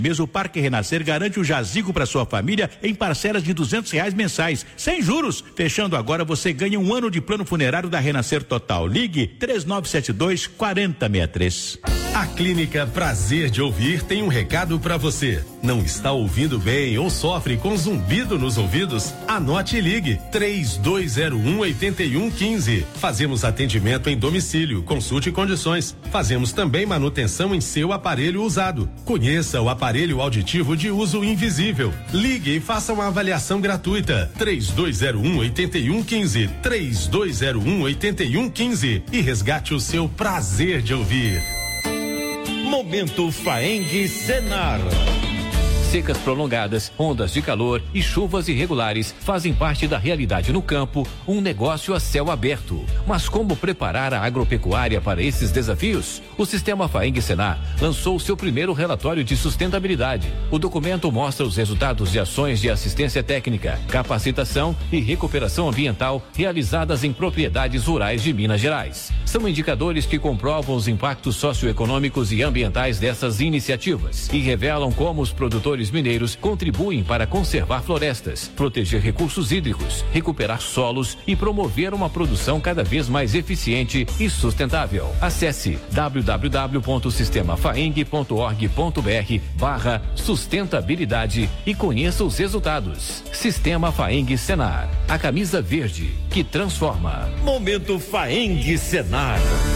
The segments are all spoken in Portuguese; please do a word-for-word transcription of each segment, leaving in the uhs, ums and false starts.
Mesmo o Parque Renascer garante o jazigo para sua família em parcelas de duzentos reais mensais, sem juros. Fechando agora, você ganha um ano de plano funerário da Renascer Total. Ligue três nove sete dois, quatro zero seis três. A Clínica Prazer de Ouvir tem um recado para você. Não está ouvindo bem ou sofre com zumbido nos ouvidos? Anote e ligue três dois zero um, oito um um cinco. Fazemos atendimento em domicílio, consulte condições. Fazemos também manutenção em seu aparelho usado. Conheça o aparelho auditivo de uso invisível. Ligue e faça uma avaliação gratuita. três dois zero um, oito um um cinco. três dois zero um, oito um um cinco e resgate o seu prazer de ouvir. Momento Faeng Senar. Secas prolongadas, ondas de calor e chuvas irregulares fazem parte da realidade no campo, um negócio a céu aberto. Mas como preparar a agropecuária para esses desafios? O Sistema Faeng Senar lançou seu primeiro relatório de sustentabilidade. O documento mostra os resultados de ações de assistência técnica, capacitação e recuperação ambiental realizadas em propriedades rurais de Minas Gerais. São indicadores que comprovam os impactos socioeconômicos e ambientais dessas iniciativas e revelam como os produtores mineiros contribuem para conservar florestas, proteger recursos hídricos, recuperar solos e promover uma produção cada vez mais eficiente e sustentável. Acesse w w w ponto sistema faeng ponto org ponto b r barra sustentabilidade e conheça os resultados. Sistema Faeng Senar, a camisa verde que transforma. Momento Faeng Senar.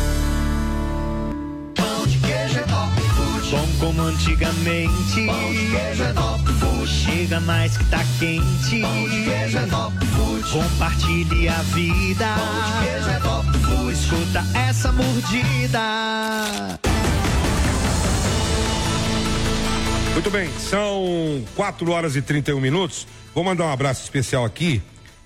Bom como antigamente. Pão de queijo é Top Food. Chega mais que tá quente. Pão de queijo é Top Food. Compartilhe a vida. Pão de queijo é Top Food. Escuta essa mordida. Muito bem, são quatro horas e trinta e um minutos. Vou mandar um abraço especial aqui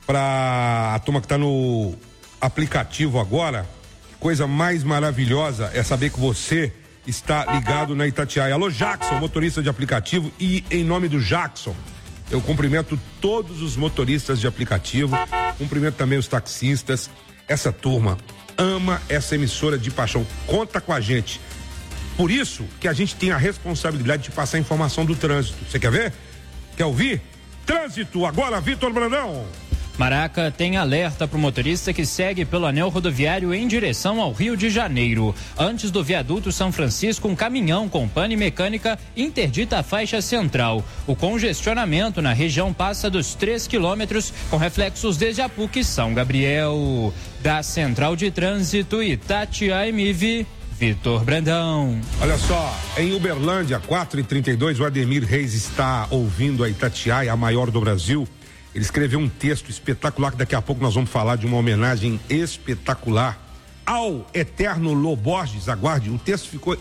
para a turma que tá no aplicativo agora. Coisa mais maravilhosa é saber que você está ligado na Itatiaia. Alô, Jackson, motorista de aplicativo, e em nome do Jackson, eu cumprimento todos os motoristas de aplicativo, cumprimento também os taxistas. Essa turma ama essa emissora de paixão, conta com a gente. Por isso que a gente tem a responsabilidade de passar a informação do trânsito. Você quer ver? Quer ouvir? Trânsito, agora, Vitor Brandão. Maraca tem alerta para o motorista que segue pelo anel rodoviário em direção ao Rio de Janeiro. Antes do viaduto São Francisco, um caminhão com pane mecânica interdita a faixa central. O congestionamento na região passa dos três quilômetros, com reflexos desde a P U C São Gabriel. Da Central de Trânsito Itatiaia M V, Vitor Brandão. Olha só, em Uberlândia, quatro e trinta e dois, o Ademir Reis está ouvindo a Itatiaia, a maior do Brasil. Ele escreveu um texto espetacular, que daqui a pouco nós vamos falar de uma homenagem espetacular ao eterno Lô Borges. Aguarde, o texto ficou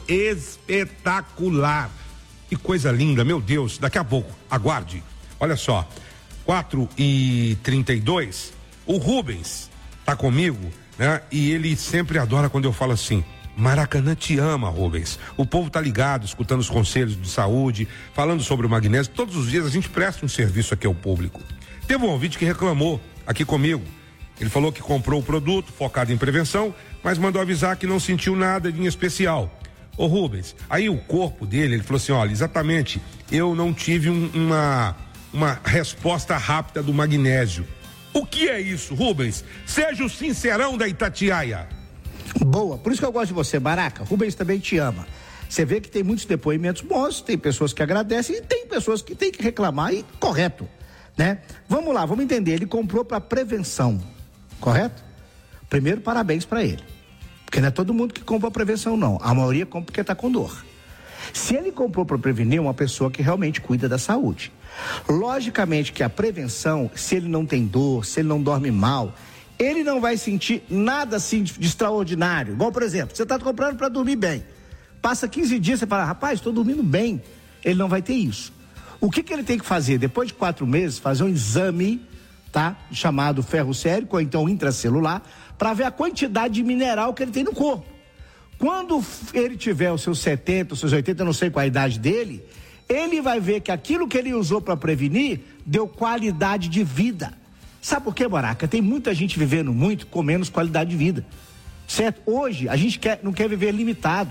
espetacular. Que coisa linda, meu Deus, daqui a pouco, aguarde. Olha só, quatro e trinta e dois, o Rubens tá comigo, né? E ele sempre adora quando eu falo assim: Maracanã te ama, Rubens. O povo tá ligado, escutando os conselhos de saúde, falando sobre o magnésio. Todos os dias a gente presta um serviço aqui ao público. Teve um ouvinte que reclamou aqui comigo. Ele falou que comprou o produto focado em prevenção, mas mandou avisar que não sentiu nada de em especial. Ô Rubens, aí o corpo dele, ele falou assim: olha, exatamente, eu não tive um, uma, uma resposta rápida do magnésio. O que é isso, Rubens? Seja o sincerão da Itatiaia. Boa, por isso que eu gosto de você, Maraca. Rubens também te ama. Você vê que tem muitos depoimentos bons, tem pessoas que agradecem e tem pessoas que tem que reclamar, e correto, né? Vamos lá, vamos entender. Ele comprou para prevenção, correto? Primeiro, parabéns para ele, porque não é todo mundo que compra prevenção, não. A maioria compra porque tá com dor. Se ele comprou para prevenir, é uma pessoa que realmente cuida da saúde. Logicamente que a prevenção, se ele não tem dor, se ele não dorme mal, ele não vai sentir nada assim de, de extraordinário. Igual, por exemplo, você está comprando para dormir bem. Passa quinze dias, você fala: rapaz, estou dormindo bem. Ele não vai ter isso. O que que ele tem que fazer? Depois de quatro meses, fazer um exame, tá? Chamado ferro sérico, ou então intracelular, para ver a quantidade de mineral que ele tem no corpo. Quando ele tiver os seus setenta, os seus oitenta, eu não sei qual a idade dele, ele vai ver que aquilo que ele usou para prevenir deu qualidade de vida. Sabe por quê, Maraca? Tem muita gente vivendo muito com menos qualidade de vida, certo? Hoje a gente quer, não quer viver limitado,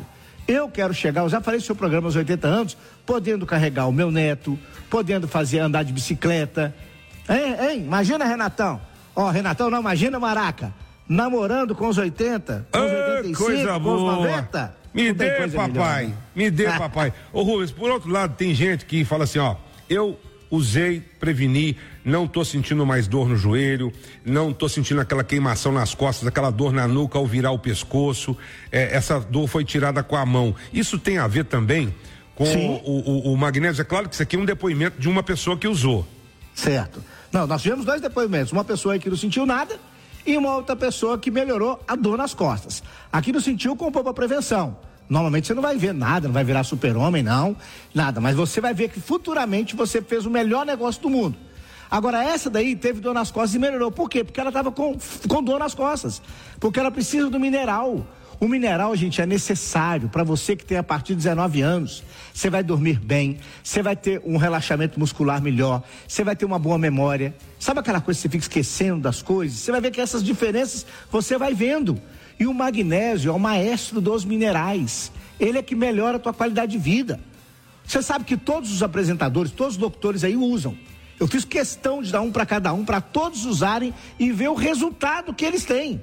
Eu quero chegar, eu já falei no seu programa aos oitenta anos, podendo carregar o meu neto, podendo fazer andar de bicicleta. Hein, hein? Imagina, Renatão. Ó, oh, Renatão, não, imagina, Maraca. Namorando com os oitenta, com os oitenta e cinco, coisa com boa. os noventa. Me dê, papai. Melhor, me dê, papai. Ô, Rubens, por outro lado, tem gente que fala assim, ó, eu usei, preveni, não tô sentindo mais dor no joelho, não tô sentindo aquela queimação nas costas, aquela dor na nuca ao virar o pescoço, é, essa dor foi tirada com a mão. Isso tem a ver também com o, o, o magnésio? É claro que isso aqui é um depoimento de uma pessoa que usou. Certo. Não, nós tivemos dois depoimentos, uma pessoa aí que não sentiu nada e uma outra pessoa que melhorou a dor nas costas. Aqui não sentiu, comprou para prevenção. Normalmente você não vai ver nada, não vai virar super-homem, não, nada, mas você vai ver que futuramente você fez o melhor negócio do mundo. Agora, essa daí teve dor nas costas e melhorou. Por quê? Porque ela estava com, com dor nas costas. Porque ela precisa do mineral. O mineral, gente, é necessário para você que tem a partir de dezenove anos. Você vai dormir bem, você vai ter um relaxamento muscular melhor, você vai ter uma boa memória. Sabe aquela coisa que você fica esquecendo das coisas? Você vai ver que essas diferenças você vai vendo. E o magnésio é o maestro dos minerais. Ele é que melhora a tua qualidade de vida. Você sabe que todos os apresentadores, todos os doutores aí usam. Eu fiz questão de dar um para cada um, para todos usarem e ver o resultado que eles têm.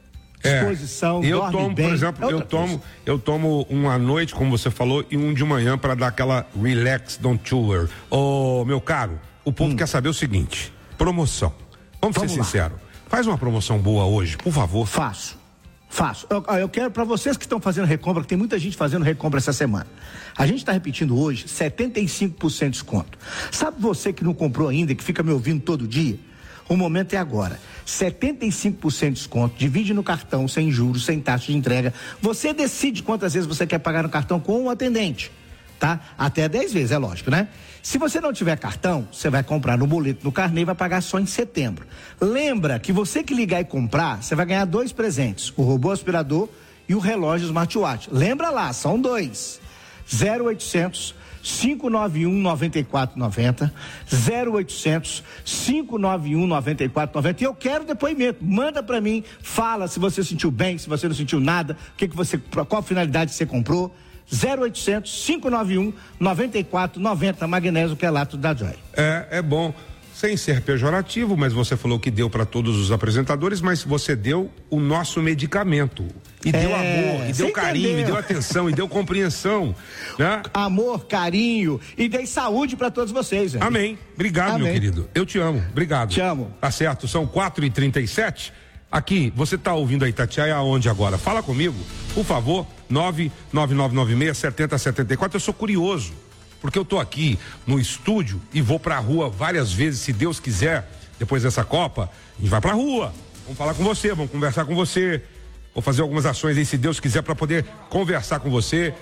Disposição, é, eu dorme tomo, bem, por exemplo, é eu tomo, eu tomo um à noite, como você falou, e um de manhã para dar aquela relax, don't tour. Ô, meu caro, o povo hum. quer saber o seguinte: promoção. Vamos, Vamos ser sinceros. Faz uma promoção boa hoje, por favor. Faço. Faço. Eu, eu quero para vocês que estão fazendo recompra, que tem muita gente fazendo recompra essa semana. A gente está repetindo hoje setenta e cinco por cento de desconto. Sabe você que não comprou ainda, que fica me ouvindo todo dia? O momento é agora. setenta e cinco por cento de desconto, divide no cartão, sem juros, sem taxa de entrega. Você decide quantas vezes você quer pagar no cartão com o atendente, tá? Até dez vezes, é lógico, né? Se você não tiver cartão, você vai comprar no boleto, no carnê e vai pagar só em setembro. Lembra que você que ligar e comprar, você vai ganhar dois presentes, o robô aspirador e o relógio smartwatch. Lembra lá, são dois. zero oitocentos, cinco nove um, nove quatro nove zero, zero oitocentos, cinco nove um, nove quatro nove zero. E eu quero depoimento, manda pra mim, fala se você sentiu bem, se você não sentiu nada, o que que você, qual finalidade você comprou. zero oitocentos, cinco nove um, nove quatro nove zero, magnésio quelato da Joy. É, é bom. Sem ser pejorativo, mas você falou que deu para todos os apresentadores, mas você deu o nosso medicamento. E é, deu amor, e deu carinho, entendeu? E deu atenção, e deu compreensão, né? Amor, carinho, e dei saúde para todos vocês. Gente. Amém. Obrigado, Amém. Meu querido. Eu te amo. Obrigado. Te amo. Tá certo, são quatro e trinta e sete. Aqui, você tá ouvindo a Itatiaia aonde agora? Fala comigo, por favor, nove nove nove nove seis, sete zero sete quatro. Eu sou curioso, porque eu tô aqui no estúdio e vou pra rua várias vezes, se Deus quiser, depois dessa Copa, a gente vai pra rua. Vamos falar com você, vamos conversar com você. Vou fazer algumas ações aí, se Deus quiser, para poder conversar com você.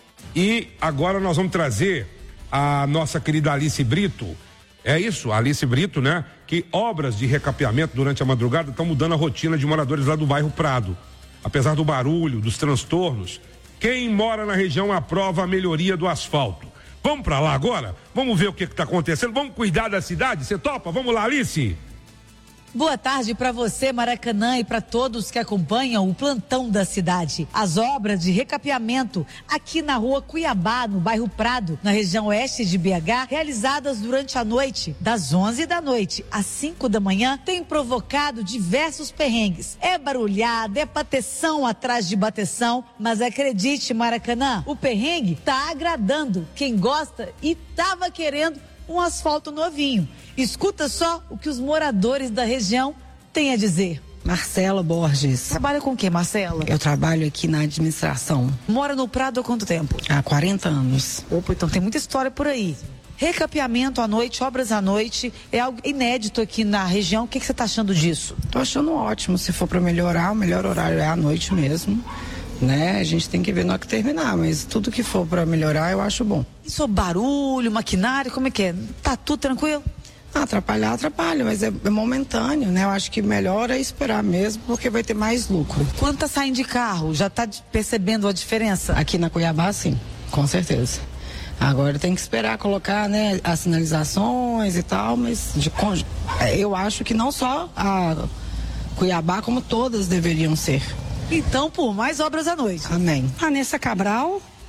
E agora nós vamos trazer a nossa querida Alice Brito. É isso, a Alice Brito, né? Que obras de recapeamento durante a madrugada estão mudando a rotina de moradores lá do bairro Prado. Apesar do barulho, dos transtornos, quem mora na região aprova a melhoria do asfalto. Vamos pra lá agora? Vamos ver o que que tá acontecendo? Vamos cuidar da cidade? Você topa? Vamos lá, Alice? Boa tarde para você, Maracanã, e para todos que acompanham o plantão da cidade. As obras de recapeamento aqui na rua Cuiabá, no bairro Prado, na região oeste de B H, realizadas durante a noite, das onze da noite às cinco da manhã, têm provocado diversos perrengues. É barulhada, é bateção atrás de bateção, mas acredite, Maracanã, o perrengue tá agradando quem gosta e tava querendo um asfalto novinho. Escuta só o que os moradores da região têm a dizer. Marcela Borges. Trabalha com o quê, Marcela? Eu trabalho aqui na administração. Mora no Prado há quanto tempo? Há quarenta anos. Opa, então tem muita história por aí. Recapeamento à noite, obras à noite, é algo inédito aqui na região. O que, que você está achando disso? Tô achando ótimo. Se for para melhorar, o melhor horário é à noite mesmo. Né? A gente tem que ver na hora que terminar, mas tudo que for para melhorar eu acho bom. E sobre barulho, maquinário, como é que é? Tá tudo tranquilo? Ah, atrapalhar, atrapalha, mas é, é momentâneo, né? Eu acho que melhor é esperar mesmo, porque vai ter mais lucro. Quando tá saindo de carro, já tá percebendo a diferença? Aqui na Cuiabá, sim, com certeza. Agora tem que esperar colocar, né, as sinalizações e tal, mas de, eu acho que não só a Cuiabá, como todas deveriam ser. Então, por mais obras à noite. Amém. Vanessa Cabral,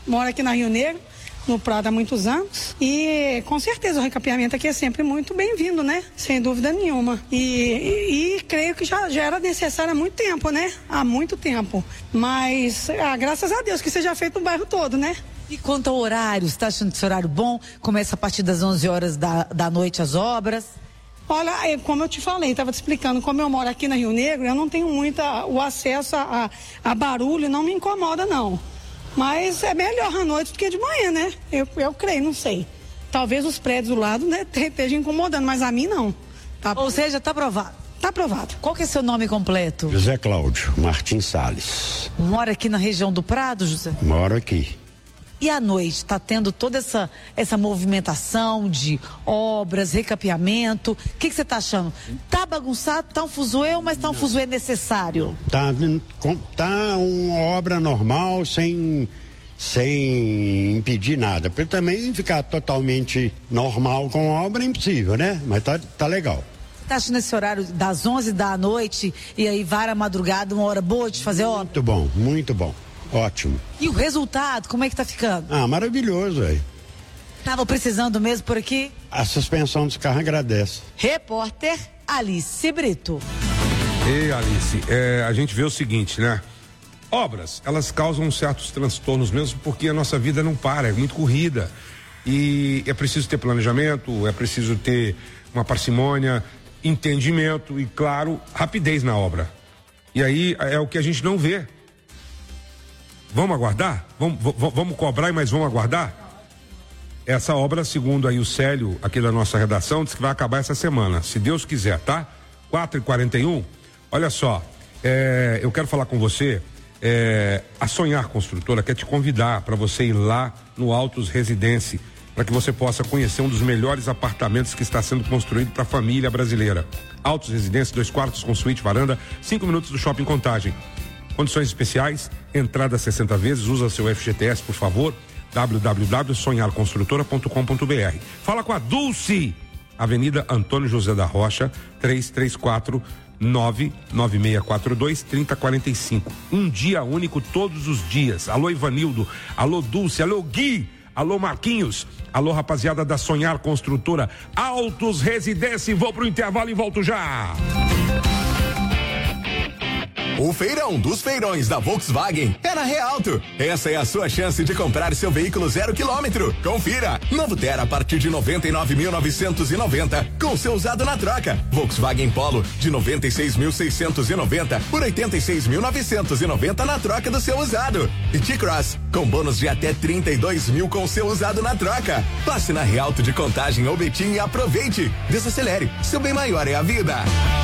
moro aqui na Rio Negro, no Prado há muitos anos, e com certeza o recapeamento aqui é sempre muito bem-vindo, né? Sem dúvida nenhuma. E, e, e creio que já, já era necessário há muito tempo, né? Há muito tempo. Mas, ah, graças a Deus que seja feito no bairro todo, né? E quanto ao horário, você está achando esse horário bom? Começa a partir das onze horas da, da noite as obras? Olha, como eu te falei, estava te explicando, como eu moro aqui na Rio Negro, eu não tenho muita, o acesso a, a, a barulho não me incomoda, não. Mas é melhor à noite do que de manhã, né? Eu, eu creio, não sei. Talvez os prédios do lado, né, estejam incomodando, mas a mim não. Tá. Ou seja, tá aprovado? Tá aprovado. Qual que é seu nome completo? José Cláudio Martins Salles. Mora aqui na região do Prado, José? Moro aqui. E à noite, está tendo toda essa, essa movimentação de obras, recapeamento. O que você está achando? Tá bagunçado, tá um fuzuê, mas tá um fuzuê necessário? Tá, tá uma obra normal, sem, sem impedir nada. Porque também ficar totalmente normal com a obra é impossível, né? Mas tá, tá legal. Tá achando esse horário das onze da noite e aí vara a madrugada, uma hora boa de fazer obra? Muito bom, muito bom. Ótimo. E o resultado, como é que tá ficando? Ah, maravilhoso, velho. Tava precisando mesmo por aqui? A suspensão dos carros agradece. Repórter Alice Brito. Ei, Alice, é, a gente vê o seguinte, né? Obras, elas causam certos transtornos mesmo porque a nossa vida não para, é muito corrida. E é preciso ter planejamento, é preciso ter uma parcimônia, entendimento e, claro, rapidez na obra. E aí é o que a gente não vê. Vamos aguardar? Vamos, vamos cobrar, mas vamos aguardar? Essa obra, segundo aí o Célio, aqui da nossa redação, diz que vai acabar essa semana, se Deus quiser, tá? quatro e quarenta e um, olha só, é, eu quero falar com você, é, a Sonhar Construtora quer te convidar para você ir lá no Altos Residência, para que você possa conhecer um dos melhores apartamentos que está sendo construído para a família brasileira. Altos Residência, dois quartos com suíte, varanda, cinco minutos do Shopping Contagem. Condições especiais, entrada sessenta vezes, usa seu F G T S, por favor, w w w ponto sonhar construtora ponto com ponto b r. Fala com a Dulce, Avenida Antônio José da Rocha, três três quatro, nove nove seis quatro dois, três zero quatro cinco. Um dia único todos os dias. Alô Ivanildo, alô Dulce, alô Gui, alô Marquinhos, alô rapaziada da Sonhar Construtora, Altos Residência, vou pro intervalo e volto já. O feirão dos feirões da Volkswagen é na Realto. Essa é a sua chance de comprar seu veículo zero quilômetro. Confira. Novo Terra a partir de noventa e nove mil novecentos e noventa com seu usado na troca. Volkswagen Polo de noventa e seis mil seiscentos e noventa por oitenta e seis mil novecentos e noventa na troca do seu usado. E T-Cross com bônus de até trinta e dois mil com seu usado na troca. Passe na Realto de Contagem ou Betim e aproveite. Desacelere. Seu bem maior é a vida.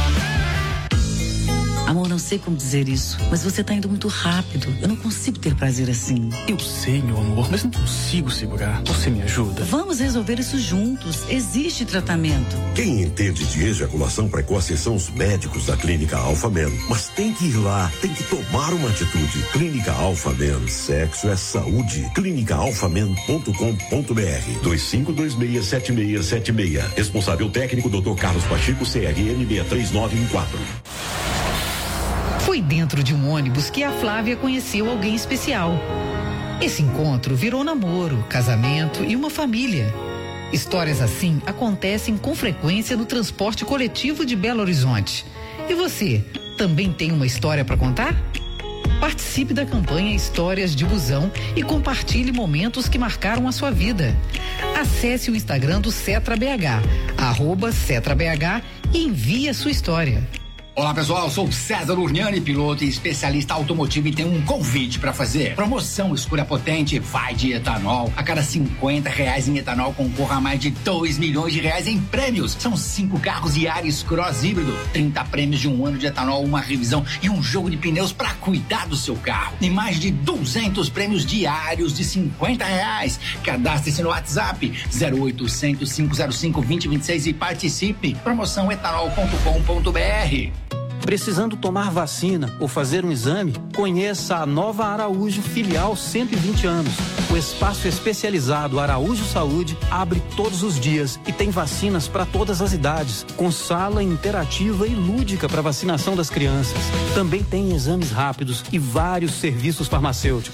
Amor, não sei como dizer isso, mas você tá indo muito rápido. Eu não consigo ter prazer assim. Eu sei, meu amor, mas não consigo segurar. Você me ajuda? Vamos resolver isso juntos. Existe tratamento. Quem entende de ejaculação precoce são os médicos da Clínica Alpha Men. Mas tem que ir lá, tem que tomar uma atitude. Clínica Alpha Men, sexo é saúde. clínica alpha men ponto com ponto b r. dois cinco dois seis sete seis sete seis. Responsável técnico doutor Carlos Pacheco, C R M seis três nove um quatro. Foi dentro de um ônibus que a Flávia conheceu alguém especial. Esse encontro virou namoro, casamento e uma família. Histórias assim acontecem com frequência no transporte coletivo de Belo Horizonte. E você, também tem uma história para contar? Participe da campanha Histórias de Busão e compartilhe momentos que marcaram a sua vida. Acesse o Instagram do Cetra B H, arroba Cetra B H, e envie a sua história. Olá pessoal, sou o César Urniani, piloto e especialista automotivo, e tenho um convite para fazer. Promoção Escolha Potente vai de etanol. A cada cinquenta reais em etanol concorra a mais de dois milhões de reais em prêmios. São cinco carros Yaris Cross híbrido, trinta prêmios de um ano de etanol, uma revisão e um jogo de pneus para cuidar do seu carro. E mais de duzentos prêmios diários de cinquenta reais. Cadastre-se no WhatsApp zero oitocentos, cinco zero cinco, dois zero dois seis e participe. Promoção etanol ponto com ponto b r. Precisando tomar vacina ou fazer um exame? Conheça a Nova Araújo Filial cento e vinte anos. O espaço especializado Araújo Saúde abre todos os dias e tem vacinas para todas as idades, com sala interativa e lúdica para vacinação das crianças. Também tem exames rápidos e vários serviços farmacêuticos.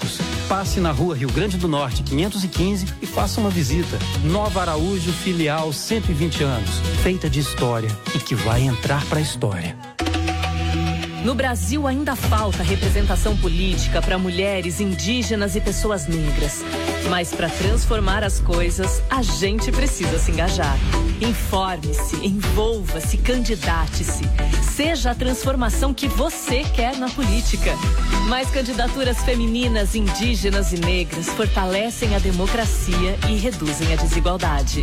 Passe na rua Rio Grande do Norte, quinhentos e quinze e faça uma visita. Nova Araújo, filial cento e vinte anos, feita de história e que vai entrar para a história. No Brasil ainda falta representação política para mulheres, indígenas e pessoas negras. Mas para transformar as coisas, a gente precisa se engajar. Informe-se, envolva-se, candidate-se. Seja a transformação que você quer na política. Mais candidaturas femininas, indígenas e negras fortalecem a democracia e reduzem a desigualdade.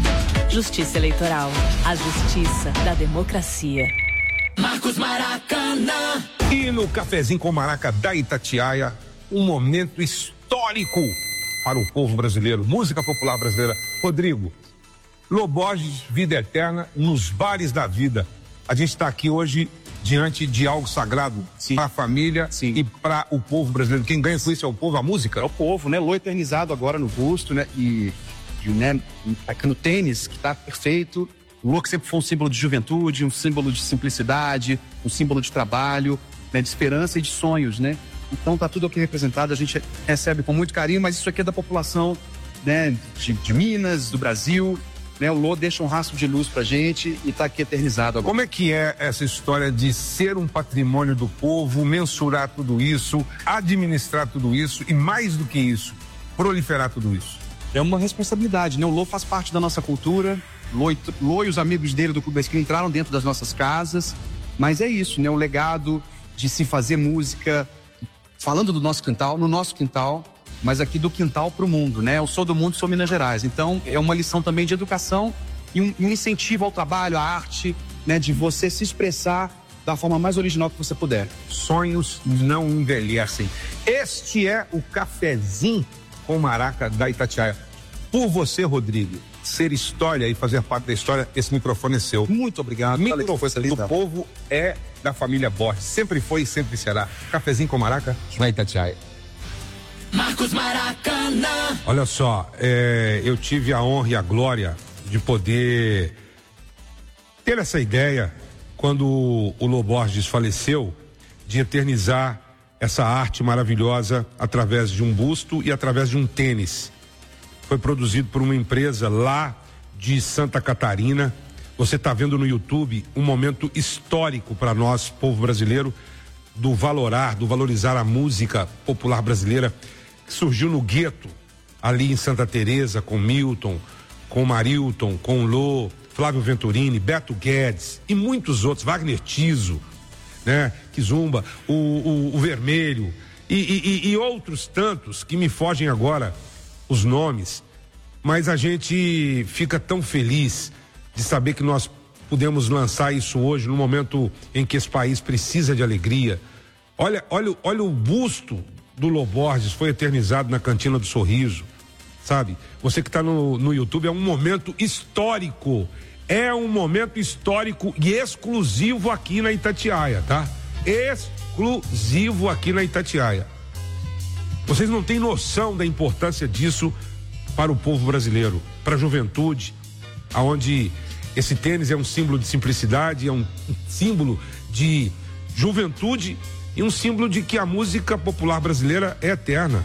Justiça Eleitoral. A justiça da democracia. Marcos Maracanã. E no Cafezinho com Maraca da Itatiaia, um momento histórico para o povo brasileiro, música popular brasileira. Rodrigo, Lô Borges, Vida Eterna, nos bares da vida. A gente está aqui hoje diante de algo sagrado para a família Sim. e para o povo brasileiro. Quem ganha com isso é o povo, a música? É o povo, né? Lô eternizado agora no busto, né? E, e né? no tênis, que está perfeito. O Lô que sempre foi um símbolo de juventude, um símbolo de simplicidade, um símbolo de trabalho, né, de esperança e de sonhos, né? Então tá tudo aqui representado, a gente recebe com muito carinho, mas isso aqui é da população, né, de, de Minas, do Brasil, né? O Lô deixa um rastro de luz pra gente e tá aqui eternizado agora. Como é que é essa história de ser um patrimônio do povo, mensurar tudo isso, administrar tudo isso e, mais do que isso, proliferar tudo isso? É uma responsabilidade, né? O Lô faz parte da nossa cultura. Lô, Lô e os amigos dele do Clube da Esquina entraram dentro das nossas casas, mas é isso, né? O legado de se fazer música falando do nosso quintal, no nosso quintal, mas aqui do quintal pro mundo, né? Eu sou do mundo, sou Minas Gerais, então é uma lição também de educação e um, um incentivo ao trabalho, à arte, né? De você se expressar da forma mais original que você puder. Sonhos não envelhecem. Este é o Cafezinho com Maraca da Itatiaia. Por você, Rodrigo, ser história e fazer parte da história, esse microfone é seu. Muito obrigado. O microfone do povo é da família Borges. Sempre foi e sempre será. Cafezinho com Maraca na Itatiaia. Marcos Maracanã. Olha só, é, eu tive a honra e a glória de poder ter essa ideia quando o Lô Borges faleceu, de eternizar essa arte maravilhosa através de um busto e através de um tênis. Foi produzido por uma empresa lá de Santa Catarina. Você está vendo no YouTube um momento histórico para nós, povo brasileiro, do valorar, do valorizar a música popular brasileira, que surgiu no gueto, ali em Santa Teresa, com Milton, com Marilton, com Lô, Flávio Venturini, Beto Guedes e muitos outros, Wagner Tiso, né? Kizumba, o, o, o Vermelho e, e, e outros tantos que me fogem agora os nomes, mas a gente fica tão feliz de saber que nós pudemos lançar isso hoje, no momento em que esse país precisa de alegria. Olha, olha, olha o busto do Lô Borges, foi eternizado na Cantina do Sorriso, sabe? Você que está no, no YouTube, é um momento histórico, é um momento histórico e exclusivo aqui na Itatiaia, tá? Exclusivo aqui na Itatiaia. Vocês não têm noção da importância disso para o povo brasileiro, para a juventude, aonde esse tênis é um símbolo de simplicidade, é um símbolo de juventude e um símbolo de que a música popular brasileira é eterna.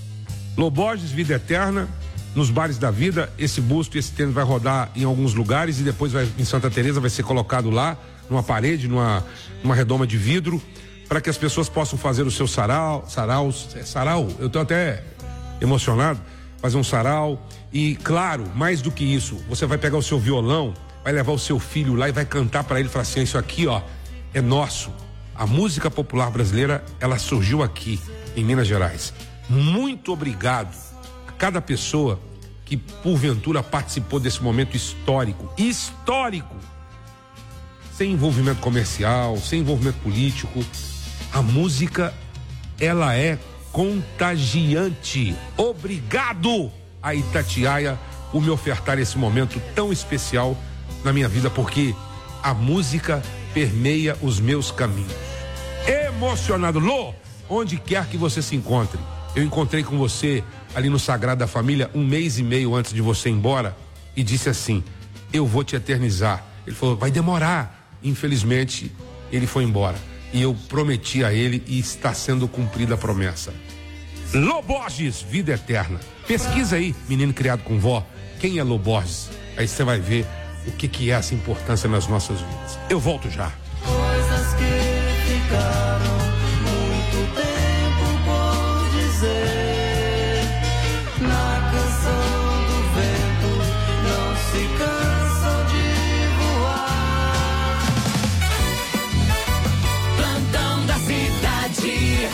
Lô Borges, Vida Eterna, nos bares da vida, esse busto e esse tênis vai rodar em alguns lugares e depois vai, em Santa Teresa vai ser colocado lá, numa parede, numa, numa redoma de vidro, para que as pessoas possam fazer o seu sarau, saraus, sarau, eu tô até emocionado, fazer um sarau e, claro, mais do que isso, você vai pegar o seu violão, vai levar o seu filho lá e vai cantar para ele e falar assim, isso aqui, ó, é nosso. A música popular brasileira, ela surgiu aqui, em Minas Gerais. Muito obrigado a cada pessoa que, porventura, participou desse momento histórico, histórico, sem envolvimento comercial, sem envolvimento político. A música, ela é contagiante. Obrigado a Itatiaia por me ofertar esse momento tão especial na minha vida, porque a música permeia os meus caminhos. Emocionado. Lô, onde quer que você se encontre, eu encontrei com você ali no Sagrado da Família um mês e meio antes de você ir embora e disse assim, eu vou te eternizar. Ele falou, vai demorar. Infelizmente, ele foi embora. E eu prometi a ele e está sendo cumprida a promessa. Loborges, vida eterna. Pesquisa aí, menino criado com vó, quem é Loborges? Aí você vai ver o que, que é essa importância nas nossas vidas. Eu volto já. Coisas que ficaram muito tempo por dizer. Na canção do vento não se cansam de voar. Plantão da cidade,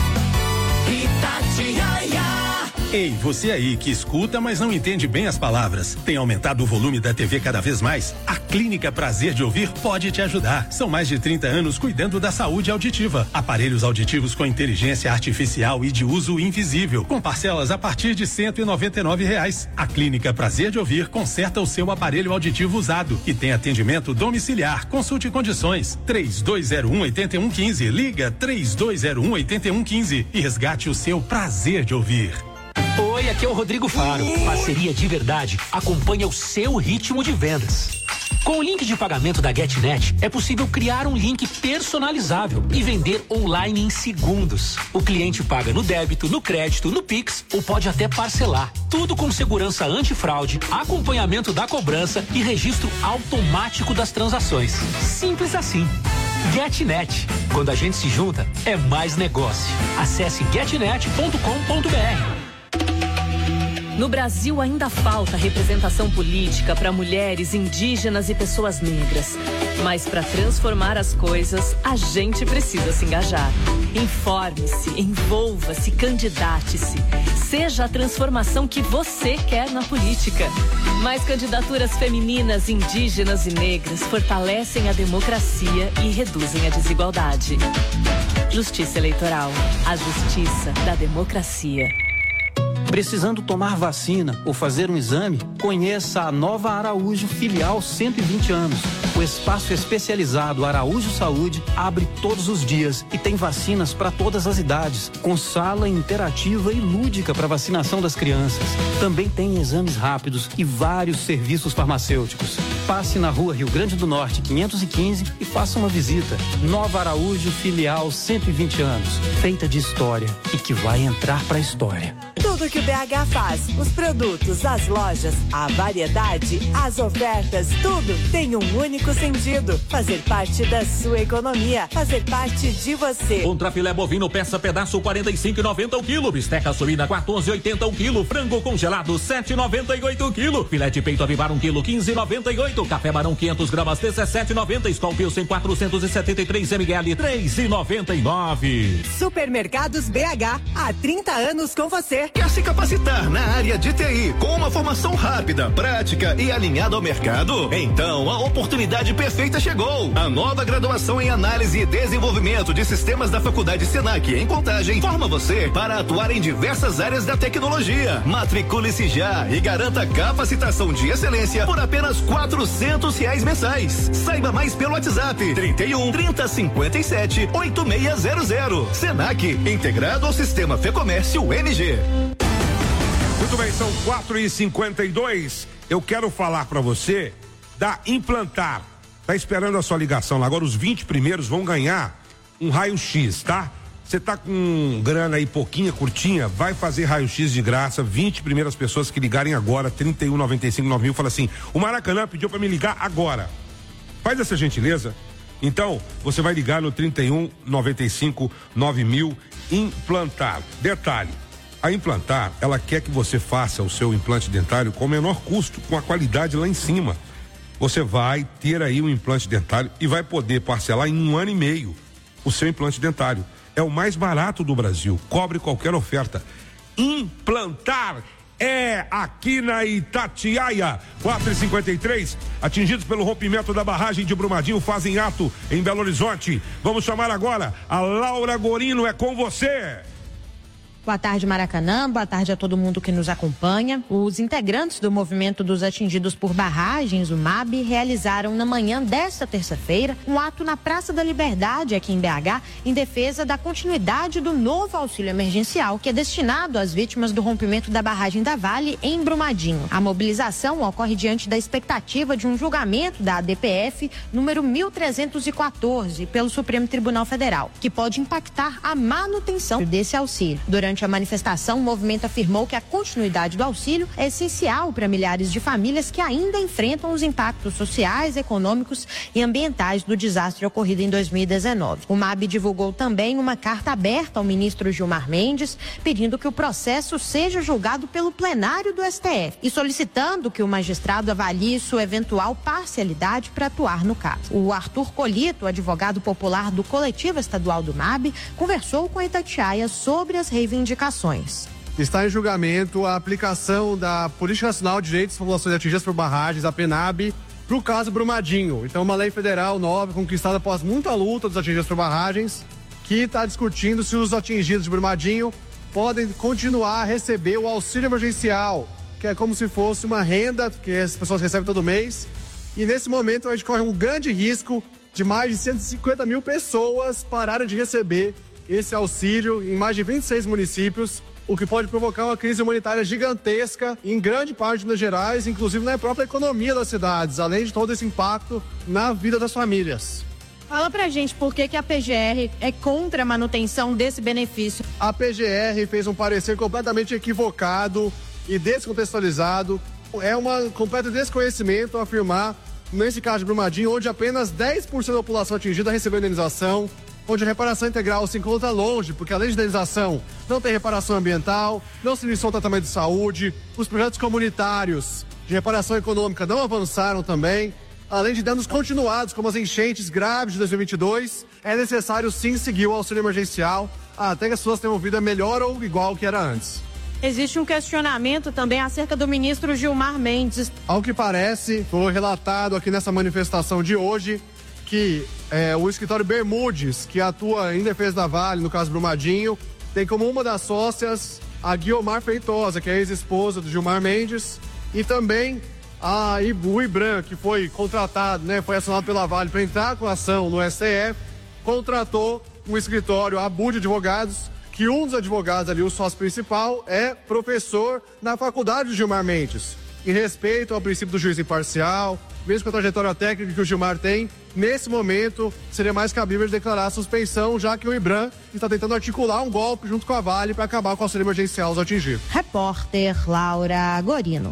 Itatiaia. Ei, você aí que escuta, mas não entende bem as palavras. Tem aumentado o volume da T V cada vez mais? A Clínica Prazer de Ouvir pode te ajudar. São mais de trinta anos cuidando da saúde auditiva. Aparelhos auditivos com inteligência artificial e de uso invisível, com parcelas a partir de cento e noventa e nove reais. A Clínica Prazer de Ouvir conserta o seu aparelho auditivo usado e tem atendimento domiciliar. Consulte condições. três dois zero um, oito um um cinco. Liga três dois zero um, oito um um cinco e resgate o seu prazer de ouvir. Oi, aqui é o Rodrigo Faro. Parceria de verdade acompanha o seu ritmo de vendas. Com o link de pagamento da GetNet, é possível criar um link personalizável e vender online em segundos. O cliente paga no débito, no crédito, no Pix ou pode até parcelar. Tudo com segurança antifraude, acompanhamento da cobrança e registro automático das transações. Simples assim. GetNet. Quando a gente se junta, é mais negócio. Acesse getnet ponto com ponto br. No Brasil ainda falta representação política para mulheres, indígenas e pessoas negras. Mas para transformar as coisas, a gente precisa se engajar. Informe-se, envolva-se, candidate-se. Seja a transformação que você quer na política. Mais candidaturas femininas, indígenas e negras fortalecem a democracia e reduzem a desigualdade. Justiça Eleitoral. A justiça da democracia. Precisando tomar vacina ou fazer um exame? Conheça a Nova Araújo Filial cento e vinte anos. O espaço especializado Araújo Saúde abre todos os dias e tem vacinas para todas as idades, com sala interativa e lúdica para vacinação das crianças. Também tem exames rápidos e vários serviços farmacêuticos. Passe na Rua Rio Grande do Norte quinhentos e quinze e faça uma visita. Nova Araújo Filial cento e vinte anos, feita de história e que vai entrar para a história. Tudo que o B H faz, os produtos, as lojas, a variedade, as ofertas, tudo tem um único sentido: fazer parte da sua economia, fazer parte de você. Contrafilé bovino peça pedaço quarenta e cinco e noventa o quilo, bisteca suína quatorze e oitenta o quilo, frango congelado sete e noventa e oito o quilo, filé de peito avivar um quilo quinze e noventa e oito, café Barão quinhentos gramas dezessete e noventa, Skol Pilsen quatrocentos e setenta e três mililitros três e noventa e nove. Supermercados B H, há trinta anos com você. Quer se capacitar na área de T I com uma formação rápida, prática e alinhada ao mercado? Então a oportunidade perfeita chegou. A nova graduação em análise e desenvolvimento de sistemas da Faculdade Senac em Contagem forma você para atuar em diversas áreas da tecnologia. Matricule-se já e garanta capacitação de excelência por apenas quatrocentos reais mensais. Saiba mais pelo WhatsApp trinta e um, trinta, cinquenta e sete, oitenta e seis zero zero. Senac, integrado ao sistema Fecomércio M G. Muito bem, são quatro e cinquenta e dois. Eu quero falar para você da Implantar. Tá esperando a sua ligação lá. Agora os vinte primeiros vão ganhar um raio-x, tá? Você tá com grana aí pouquinha, curtinha, vai fazer raio-x de graça. vinte primeiras pessoas que ligarem agora, trinta e um, noventa e cinco, nove mil, fala assim: o Maracanã pediu para me ligar agora. Faz essa gentileza. Então, você vai ligar no trinta e um, noventa e cinco, nove mil, Implantar. Detalhe: a Implantar, ela quer que você faça o seu implante dentário com o menor custo, com a qualidade lá em cima. Você vai ter aí um implante dentário e vai poder parcelar em um ano e meio o seu implante dentário. É o mais barato do Brasil, cobre qualquer oferta. Implantar é aqui na Itatiaia. Quatro e cinquenta e três, atingidos pelo rompimento da barragem de Brumadinho fazem ato em Belo Horizonte. Vamos chamar agora a Laura Gorino, é com você. Boa tarde, Maracanã. Boa tarde a todo mundo que nos acompanha. Os integrantes do Movimento dos Atingidos por Barragens, o M A B, realizaram na manhã desta terça-feira um ato na Praça da Liberdade, aqui em B H, em defesa da continuidade do novo auxílio emergencial, que é destinado às vítimas do rompimento da barragem da Vale em Brumadinho. A mobilização ocorre diante da expectativa de um julgamento da A D P F número mil trezentos e quatorze pelo Supremo Tribunal Federal, que pode impactar a manutenção desse auxílio. Durante Durante a manifestação, o movimento afirmou que a continuidade do auxílio é essencial para milhares de famílias que ainda enfrentam os impactos sociais, econômicos e ambientais do desastre ocorrido em dois mil e dezenove. O M A B divulgou também uma carta aberta ao ministro Gilmar Mendes, pedindo que o processo seja julgado pelo plenário do S T F e solicitando que o magistrado avalie sua eventual parcialidade para atuar no caso. O Arthur Colito, advogado popular do Coletivo Estadual do M A B, conversou com a Itatiaia sobre as reivindicações. Está em julgamento a aplicação da Política Nacional de Direitos das Populações Atingidas por Barragens, a PENAB, para o caso Brumadinho. Então, uma lei federal nova, conquistada após muita luta dos atingidos por barragens, que está discutindo se os atingidos de Brumadinho podem continuar a receber o auxílio emergencial, que é como se fosse uma renda que as pessoas recebem todo mês. E nesse momento a gente corre um grande risco de mais de cento e cinquenta mil pessoas pararem de receber esse auxílio em mais de vinte e seis municípios, o que pode provocar uma crise humanitária gigantesca em grande parte de Minas Gerais, inclusive na própria economia das cidades, além de todo esse impacto na vida das famílias. Fala pra gente por que, que a P G R é contra a manutenção desse benefício. A P G R fez um parecer completamente equivocado e descontextualizado. É um completo desconhecimento afirmar, nesse caso de Brumadinho, onde apenas dez por cento da população atingida recebeu indenização, onde a reparação integral se encontra longe, porque além de indenização, não tem reparação ambiental, não se iniciou o tratamento de saúde, os projetos comunitários de reparação econômica não avançaram também, além de danos continuados, como as enchentes graves de dois mil e vinte e dois, é necessário sim seguir o auxílio emergencial até que as pessoas tenham uma vida melhor ou igual ao que era antes. Existe um questionamento também acerca do ministro Gilmar Mendes. Ao que parece, foi relatado aqui nessa manifestação de hoje que é, o escritório Bermudes, que atua em defesa da Vale, no caso Brumadinho, tem como uma das sócias a Guiomar Feitosa, que é a ex-esposa do Gilmar Mendes, e também a o IBRAM, que foi contratado, né, foi acionado pela Vale para entrar com ação no S T F, contratou um escritório, a Bud Advogados, que um dos advogados ali, o sócio principal, é professor na faculdade do Gilmar Mendes. Em respeito ao princípio do juiz imparcial, mesmo com a trajetória técnica que o Gilmar tem, nesse momento seria mais cabível declarar a suspensão, já que o IBRAM está tentando articular um golpe junto com a Vale para acabar com o auxílio emergencial aos atingidos. Repórter Laura Gorino.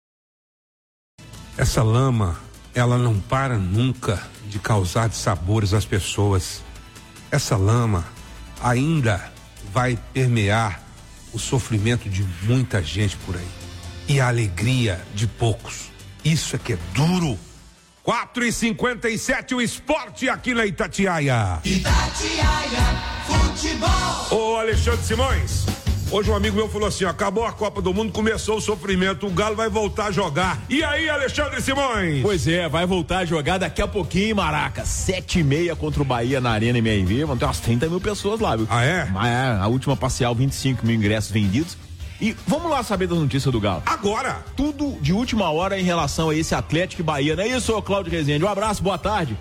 Essa lama, ela não para nunca de causar dissabores às pessoas. Essa lama ainda vai permear o sofrimento de muita gente por aí e a alegria de poucos. Isso é que é duro. quatro e cinquenta e sete, o esporte aqui na Itatiaia. Itatiaia Futebol. Ô Alexandre Simões, hoje um amigo meu falou assim, ó, acabou a Copa do Mundo, começou o sofrimento, o Galo vai voltar a jogar. E aí, Alexandre Simões? Pois é, vai voltar a jogar daqui a pouquinho, Maraca. Sete e meia contra o Bahia na Arena M R V, vão ter umas trinta mil pessoas lá, viu? Ah, é? Mas a última parcial, vinte e cinco mil ingressos vendidos. E vamos lá saber das notícias do Galo. Agora! Tudo de última hora em relação a esse Atlético e Bahia, não é isso, Cláudio Rezende? Um abraço, boa tarde.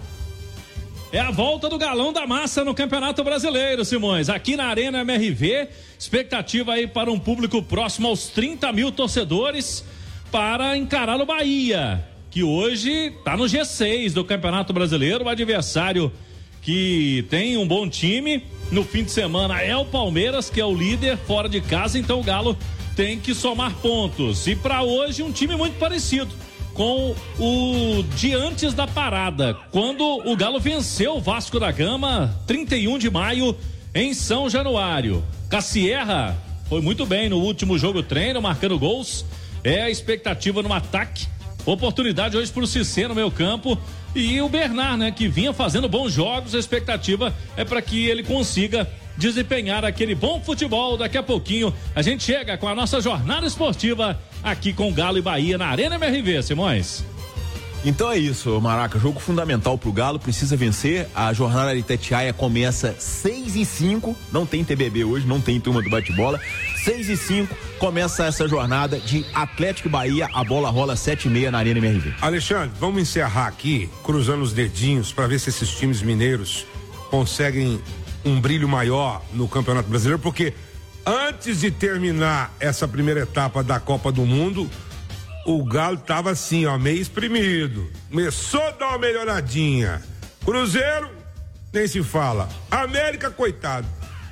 É a volta do Galão da Massa no Campeonato Brasileiro, Simões. Aqui na Arena M R V, expectativa aí para um público próximo aos trinta mil torcedores para encarar o Bahia, que hoje está no G seis do Campeonato Brasileiro, o adversário que tem um bom time. No fim de semana é o Palmeiras, que é o líder fora de casa, então o Galo tem que somar pontos. E para hoje um time muito parecido com o de antes da parada, quando o Galo venceu o Vasco da Gama, trinta e um de maio, em São Januário. Cassierra foi muito bem no último jogo treino, marcando gols. É a expectativa no ataque. Oportunidade hoje pro Cissé no meio campo. E o Bernard, né, que vinha fazendo bons jogos. A expectativa é para que ele consiga desempenhar aquele bom futebol. Daqui a pouquinho a gente chega com a nossa jornada esportiva aqui com Galo e Bahia na Arena M R V, Simões. Então é isso, Maraca, jogo fundamental pro Galo, precisa vencer. A jornada de Itatiaia começa seis e cinco, não tem T B B hoje, não tem turma do bate-bola. seis e cinco começa essa jornada de Atlético e Bahia, a bola rola sete e meia na Arena M R V. Alexandre, vamos encerrar aqui, cruzando os dedinhos para ver se esses times mineiros conseguem um brilho maior no Campeonato Brasileiro, porque antes de terminar essa primeira etapa da Copa do Mundo, o Galo tava assim, ó, meio espremido. Começou a dar uma melhoradinha. Cruzeiro, nem se fala. América, coitado.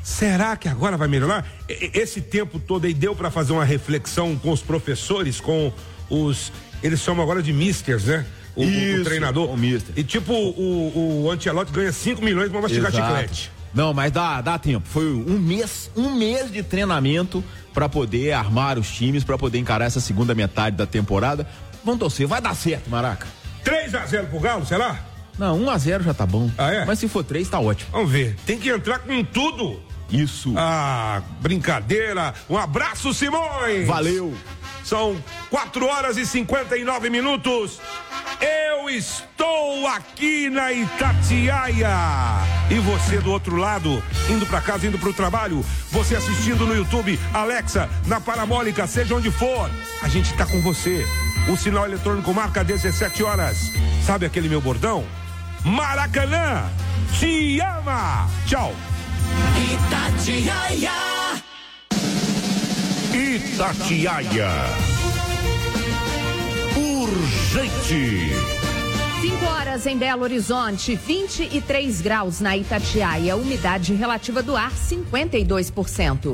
Será que agora vai melhorar? Esse tempo todo aí deu para fazer uma reflexão com os professores, com os... Eles chamam agora de misters, né? O, Isso, o treinador. O mister. E tipo, o, o Ancelotti ganha cinco milhões pra mastigar chiclete. Não, mas dá, dá tempo. Foi um mês, um mês de treinamento para poder armar os times, para poder encarar essa segunda metade da temporada. Vamos torcer, vai dar certo, Maraca. três a zero pro Galo, será? Não, um a zero já tá bom. Ah, é? Mas se for três, tá ótimo. Vamos ver. Tem que entrar com tudo. Isso. Ah, brincadeira. Um abraço, Simões. Valeu. São quatro horas e cinquenta e nove minutos. Eu estou aqui na Itatiaia. E você do outro lado, indo pra casa, indo pro trabalho. Você assistindo no YouTube, Alexa, na Parabólica, seja onde for. A gente tá com você. O sinal eletrônico marca dezessete horas. Sabe aquele meu bordão? Maracanã te ama. Tchau. Itatiaia. Itatiaia. Urgente. cinco horas em Belo Horizonte, vinte e três graus na Itatiaia, umidade relativa do ar cinquenta e dois por cento.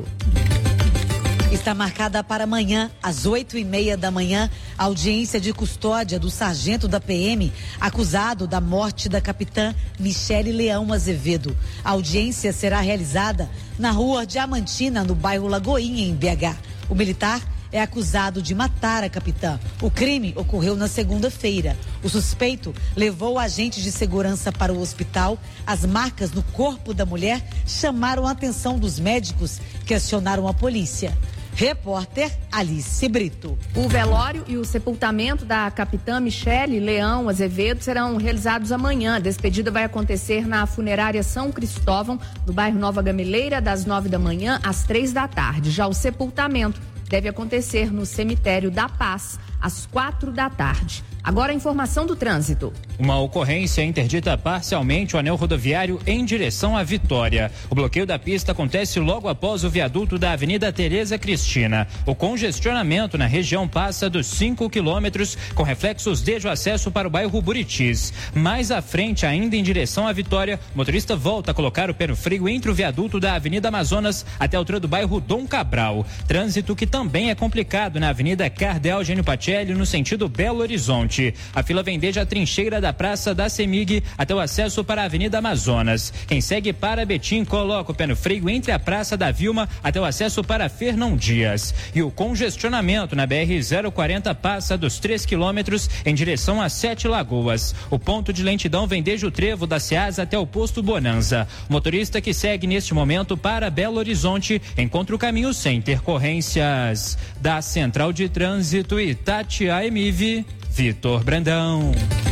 Está marcada para amanhã, às oito e meia da manhã, a audiência de custódia do sargento da P M, acusado da morte da capitã Michele Leão Azevedo. A audiência será realizada na rua Diamantina, no bairro Lagoinha, em B H. O militar é acusado de matar a capitã. O crime ocorreu na segunda-feira. O suspeito levou agentes de segurança para o hospital. As marcas no corpo da mulher chamaram a atenção dos médicos, que acionaram a polícia. Repórter Alice Brito. O velório e o sepultamento da capitã Michele Leão Azevedo serão realizados amanhã. A despedida vai acontecer na funerária São Cristóvão, no bairro Nova Gameleira, das nove da manhã às três da tarde. Já o sepultamento deve acontecer no cemitério da Paz, às quatro da tarde. Agora a informação do trânsito. Uma ocorrência interdita parcialmente o anel rodoviário em direção à Vitória. O bloqueio da pista acontece logo após o viaduto da Avenida Tereza Cristina. O congestionamento na região passa dos cinco quilômetros, com reflexos desde o acesso para o bairro Buritis. Mais à frente, ainda em direção à Vitória, o motorista volta a colocar o pé no freio entre o viaduto da Avenida Amazonas até a altura do bairro Dom Cabral. Trânsito que também é complicado na Avenida Cardeal Gênio Pacelli, no sentido Belo Horizonte. A fila vem desde a trincheira da Praça da Semig até o acesso para a Avenida Amazonas. Quem segue para Betim coloca o pé no freio entre a Praça da Vilma até o acesso para Fernão Dias. E o congestionamento na B R zero quarenta passa dos três quilômetros em direção a Sete Lagoas. O ponto de lentidão vem desde o trevo da Ceasa até o posto Bonanza. O motorista que segue neste momento para Belo Horizonte encontra o caminho sem intercorrências. Da Central de Trânsito Itatiaia M I V, Vitor Brandão.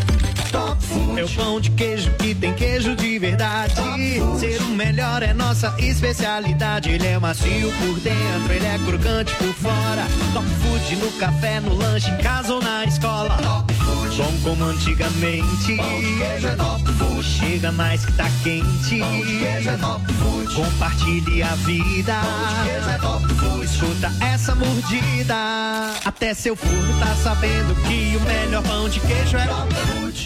É o pão de queijo que tem queijo de verdade. Ser o melhor é nossa especialidade. Ele é macio por dentro, ele é crocante por fora. Top Food no café, no lanche, em casa ou na escola. Top Food, bom como antigamente. Pão de queijo é Top Food. Chega mais que tá quente. Pão de queijo é Top Food. Compartilhe a vida. Pão de queijo é Top Food. Escuta essa mordida. Até seu forno tá sabendo que o melhor pão de queijo é Top Food.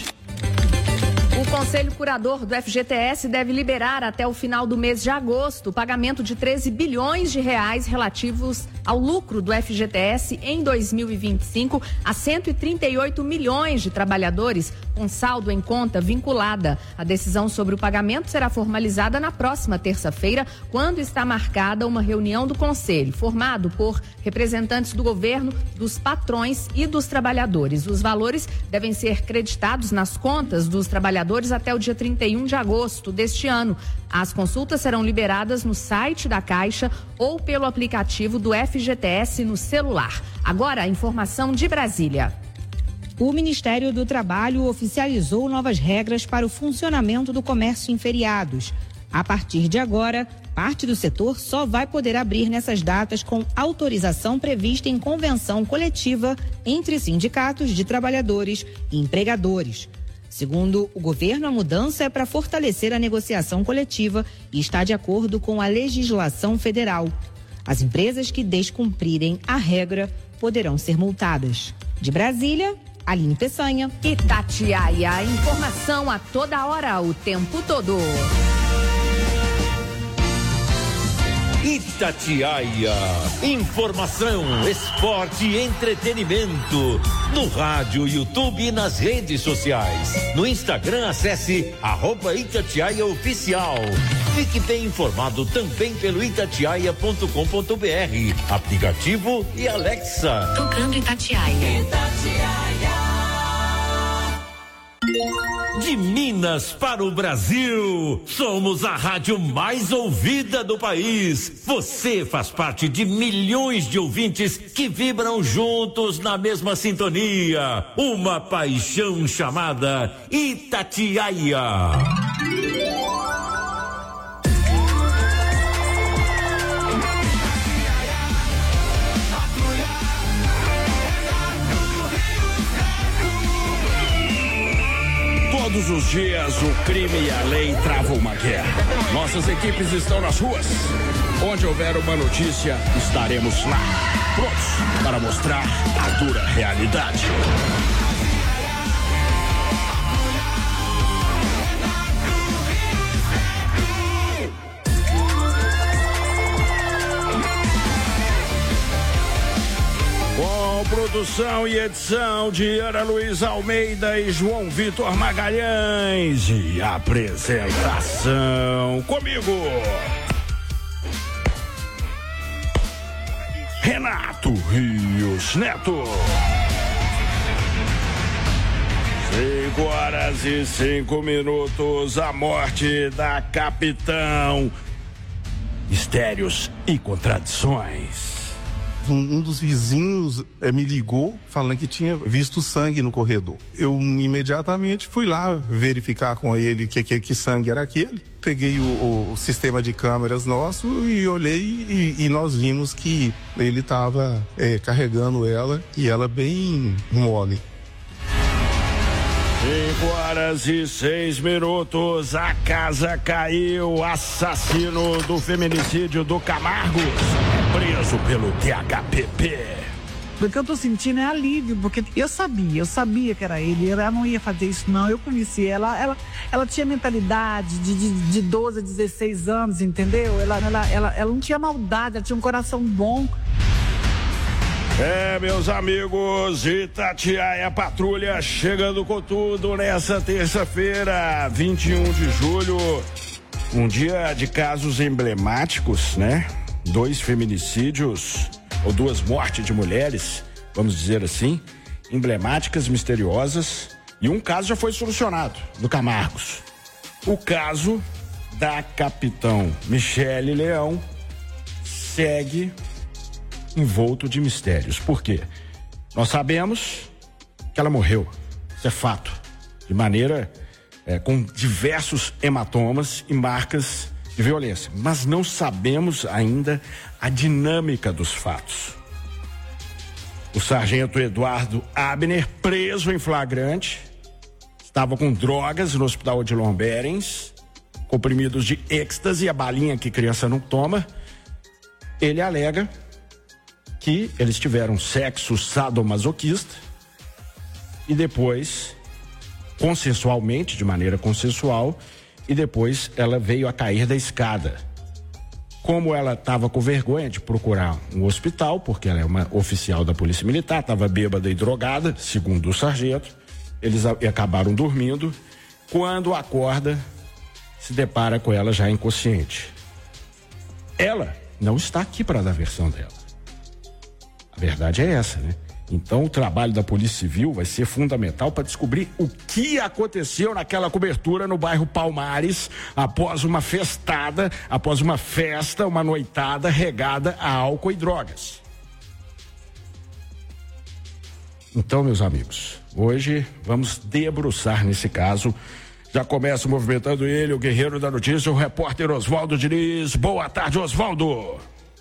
O Conselho Curador do F G T S deve liberar até o final do mês de agosto o pagamento de treze bilhões de reais relativos ao lucro do F G T S em dois mil e vinte e cinco a cento e trinta e oito milhões de trabalhadores com saldo em conta vinculada. A decisão sobre o pagamento será formalizada na próxima terça-feira, quando está marcada uma reunião do Conselho, formado por representantes do governo, dos patrões e dos trabalhadores. Os valores devem ser creditados nas contas dos trabalhadores até o dia trinta e um de agosto deste ano. As consultas serão liberadas no site da Caixa ou pelo aplicativo do F G T S no celular. Agora, a informação de Brasília. O Ministério do Trabalho oficializou novas regras para o funcionamento do comércio em feriados. A partir de agora, parte do setor só vai poder abrir nessas datas com autorização prevista em convenção coletiva entre sindicatos de trabalhadores e empregadores. Segundo o governo, a mudança é para fortalecer a negociação coletiva e está de acordo com a legislação federal. As empresas que descumprirem a regra poderão ser multadas. De Brasília, Aline Peçanha. Itatiaia, informação a toda hora, o tempo todo. Itatiaia. Informação, esporte e entretenimento. No rádio, YouTube e nas redes sociais. No Instagram, acesse arroba Itatiaia Oficial. Fique bem informado também pelo itatiaia ponto com ponto br. Aplicativo e Alexa. Tocando Itatiaia. Itatiaia. De Minas para o Brasil, somos a rádio mais ouvida do país. Você faz parte de milhões de ouvintes que vibram juntos na mesma sintonia. Uma paixão chamada Itatiaia. Todos os dias o crime e a lei travam uma guerra. Nossas equipes estão nas ruas. Onde houver uma notícia, estaremos lá, prontos para mostrar a dura realidade. Com produção e edição de Ana Luísa Almeida e João Vitor Magalhães. E apresentação comigo, Renato Rios Neto. Cinco horas e cinco minutos, a morte da capitão. Mistérios e contradições. Um, um dos vizinhos é, me ligou falando que tinha visto sangue no corredor. Eu imediatamente fui lá verificar com ele que, que, que sangue era aquele. Peguei o, o sistema de câmeras nosso e olhei e, e nós vimos que ele estava é, carregando ela e ela bem mole. Cinco horas e seis minutos, a casa caiu. Assassino do feminicídio do Camargo é preso pelo T H P P. O que eu tô sentindo é alívio, porque eu sabia, eu sabia que era ele, ela não ia fazer isso não, eu conheci ela, ela, ela tinha mentalidade de, de, de doze a dezesseis anos, entendeu? Ela, ela, ela, ela não tinha maldade, ela tinha um coração bom. É, meus amigos, Itatiaia Patrulha chegando com tudo nessa terça-feira, vinte e um de julho, um dia de casos emblemáticos, né? Dois feminicídios, ou duas mortes de mulheres, vamos dizer assim, emblemáticas, misteriosas, e um caso já foi solucionado, do Camargos. O caso da capitão Michele Leão segue envolto de mistérios. Por quê? Nós sabemos que ela morreu, isso é fato, de maneira é, com diversos hematomas e marcas de violência, mas não sabemos ainda a dinâmica dos fatos. O sargento Eduardo Abner, preso em flagrante, estava com drogas no hospital Odilon Berens, comprimidos de êxtase, a balinha que criança não toma. Ele alega que eles tiveram sexo sadomasoquista e depois, consensualmente, de maneira consensual, e depois ela veio a cair da escada. Como ela estava com vergonha de procurar um hospital, porque ela é uma oficial da Polícia Militar, estava bêbada e drogada, segundo o sargento, eles acabaram dormindo. Quando acorda, se depara com ela já inconsciente. Ela não está aqui para dar a versão dela. A verdade é essa, né? Então o trabalho da Polícia Civil vai ser fundamental para descobrir o que aconteceu naquela cobertura no bairro Palmares após uma festada, após uma festa, uma noitada regada a álcool e drogas. Então, meus amigos, hoje vamos debruçar nesse caso. Já começa movimentando ele, o guerreiro da notícia, o repórter Oswaldo Diniz. Boa tarde, Oswaldo.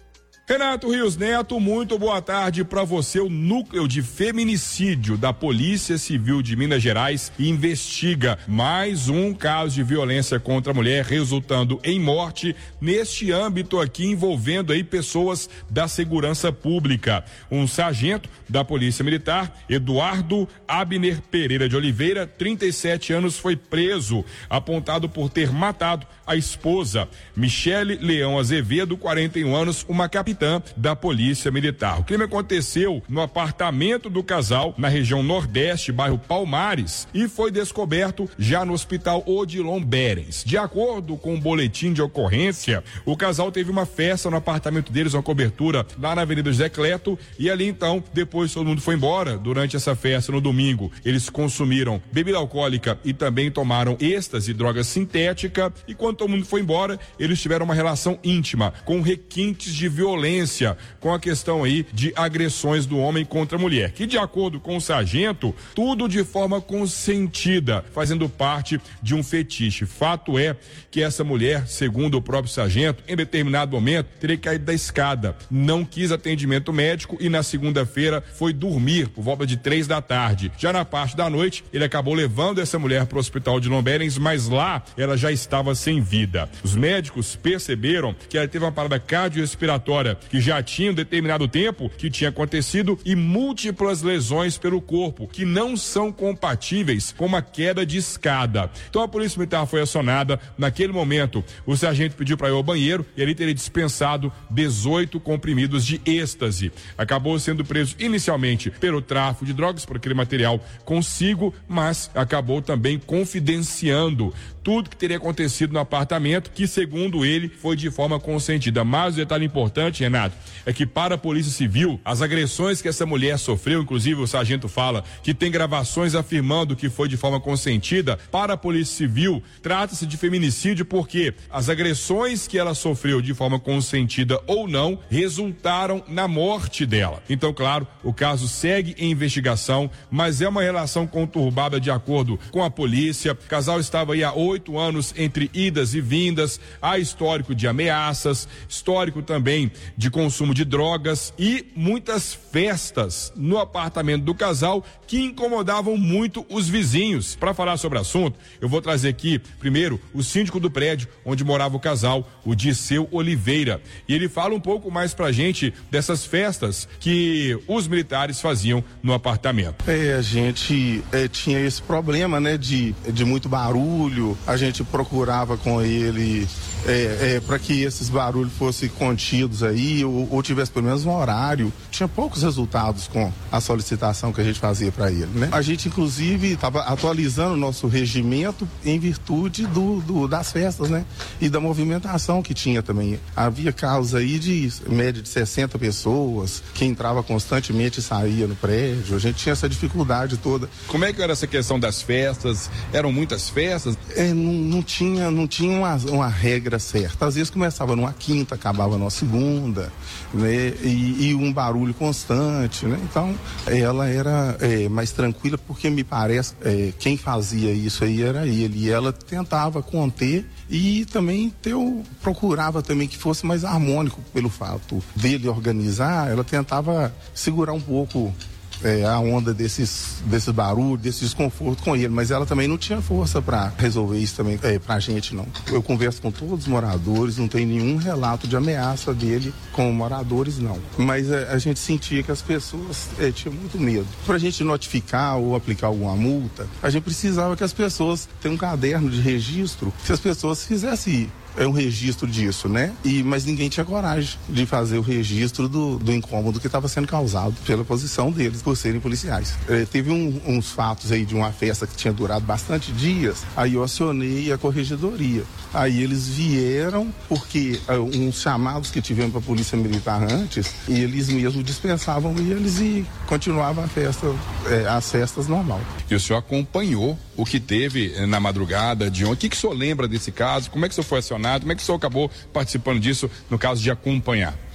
Renato Rios Neto, muito boa tarde para você. O núcleo de feminicídio da Polícia Civil de Minas Gerais investiga mais um caso de violência contra a mulher, resultando em morte neste âmbito aqui, envolvendo aí pessoas da segurança pública. Um sargento da Polícia Militar, Eduardo Abner Pereira de Oliveira, trinta e sete anos, foi preso, apontado por ter matado a esposa, Michele Leão Azevedo, quarenta e um anos, uma capitã da Polícia Militar. O crime aconteceu no apartamento do casal, na região Nordeste, bairro Palmares, e foi descoberto já no Hospital Odilon Berens. De acordo com o boletim de ocorrência, o casal teve uma festa no apartamento deles, uma cobertura lá na Avenida José Cleto, e ali então, depois todo mundo foi embora. Durante essa festa no domingo, eles consumiram bebida alcoólica e também tomaram êxtase, droga sintética, e quando todo mundo foi embora, eles tiveram uma relação íntima, com requintes de violência, com a questão aí de agressões do homem contra a mulher, que de acordo com o sargento, tudo de forma consentida, fazendo parte de um fetiche. Fato é que essa mulher, segundo o próprio sargento, em determinado momento, teria caído da escada, não quis atendimento médico e na segunda-feira foi dormir por volta de três da tarde. Já na parte da noite, ele acabou levando essa mulher para o hospital de Lomberens, mas lá ela já estava sem vida. Os médicos perceberam que ela teve uma parada cardiorrespiratória que já tinha um determinado tempo que tinha acontecido e múltiplas lesões pelo corpo que não são compatíveis com uma queda de escada. Então a Polícia Militar foi acionada. Naquele momento, o sargento pediu para ir ao banheiro e ele teria dispensado dezoito comprimidos de êxtase. Acabou sendo preso inicialmente pelo tráfico de drogas, por aquele material consigo, mas acabou também confidenciando tudo que teria acontecido no apartamento, que segundo ele foi de forma consentida. Mas o detalhe importante, Renato, é que para a Polícia Civil, as agressões que essa mulher sofreu, inclusive o sargento fala que tem gravações afirmando que foi de forma consentida. Para a Polícia Civil, trata-se de feminicídio porque as agressões que ela sofreu de forma consentida ou não resultaram na morte dela. Então, claro, o caso segue em investigação, mas é uma relação conturbada de acordo com a polícia. O casal estava aí há oito anos entre idas e vindas, há histórico de ameaças, histórico também de consumo de drogas e muitas festas no apartamento do casal que incomodavam muito os vizinhos. Para falar sobre o assunto, eu vou trazer aqui primeiro o síndico do prédio onde morava o casal, o Disseu Oliveira, e ele fala um pouco mais pra gente dessas festas que os militares faziam no apartamento. É, a gente é, tinha esse problema, né, de, de muito barulho. A gente procurava com ele é, é, para que esses barulhos fossem contidos aí, ou, ou tivesse pelo menos um horário. Tinha poucos resultados com a solicitação que a gente fazia para ele, né? A gente, inclusive, estava atualizando o nosso regimento em virtude do, do, das festas, né? E da movimentação que tinha também. Havia casos aí de média de sessenta pessoas que entrava constantemente e saía no prédio. A gente tinha essa dificuldade toda. Como é que era essa questão das festas? Eram muitas festas? É, não, não tinha, não tinha uma, uma regra certa. Às vezes começava numa quinta, acabava numa segunda, né? E, e um barulho constante, né? Então, ela era é, mais tranquila porque me parece é, quem fazia isso aí era ele. E ela tentava conter e também ter, procurava também que fosse mais harmônico pelo fato dele organizar. Ela tentava segurar um pouco É, a onda desses, desses barulhos, desse desconforto com ele, mas ela também não tinha força para resolver isso também é, pra gente, não. Eu converso com todos os moradores, não tem nenhum relato de ameaça dele com moradores, não. Mas é, a gente sentia que as pessoas é, tinham muito medo. Pra gente notificar ou aplicar alguma multa, a gente precisava que as pessoas tenham um caderno de registro, se as pessoas fizessem é um registro disso, né? E, mas ninguém tinha coragem de fazer o registro do, do incômodo que estava sendo causado pela posição deles, por serem policiais. É, teve um, uns fatos aí de uma festa que tinha durado bastante dias, aí eu acionei a corregedoria. Aí eles vieram, porque uh, uns chamados que tivemos para a Polícia Militar antes, e eles mesmos dispensavam eles e continuava a festa, é, as festas normal. E o senhor acompanhou o que teve na madrugada de ontem. O que, que o senhor lembra desse caso? Como é que o senhor foi acionado? Como é que o senhor acabou participando disso no caso de acompanhar?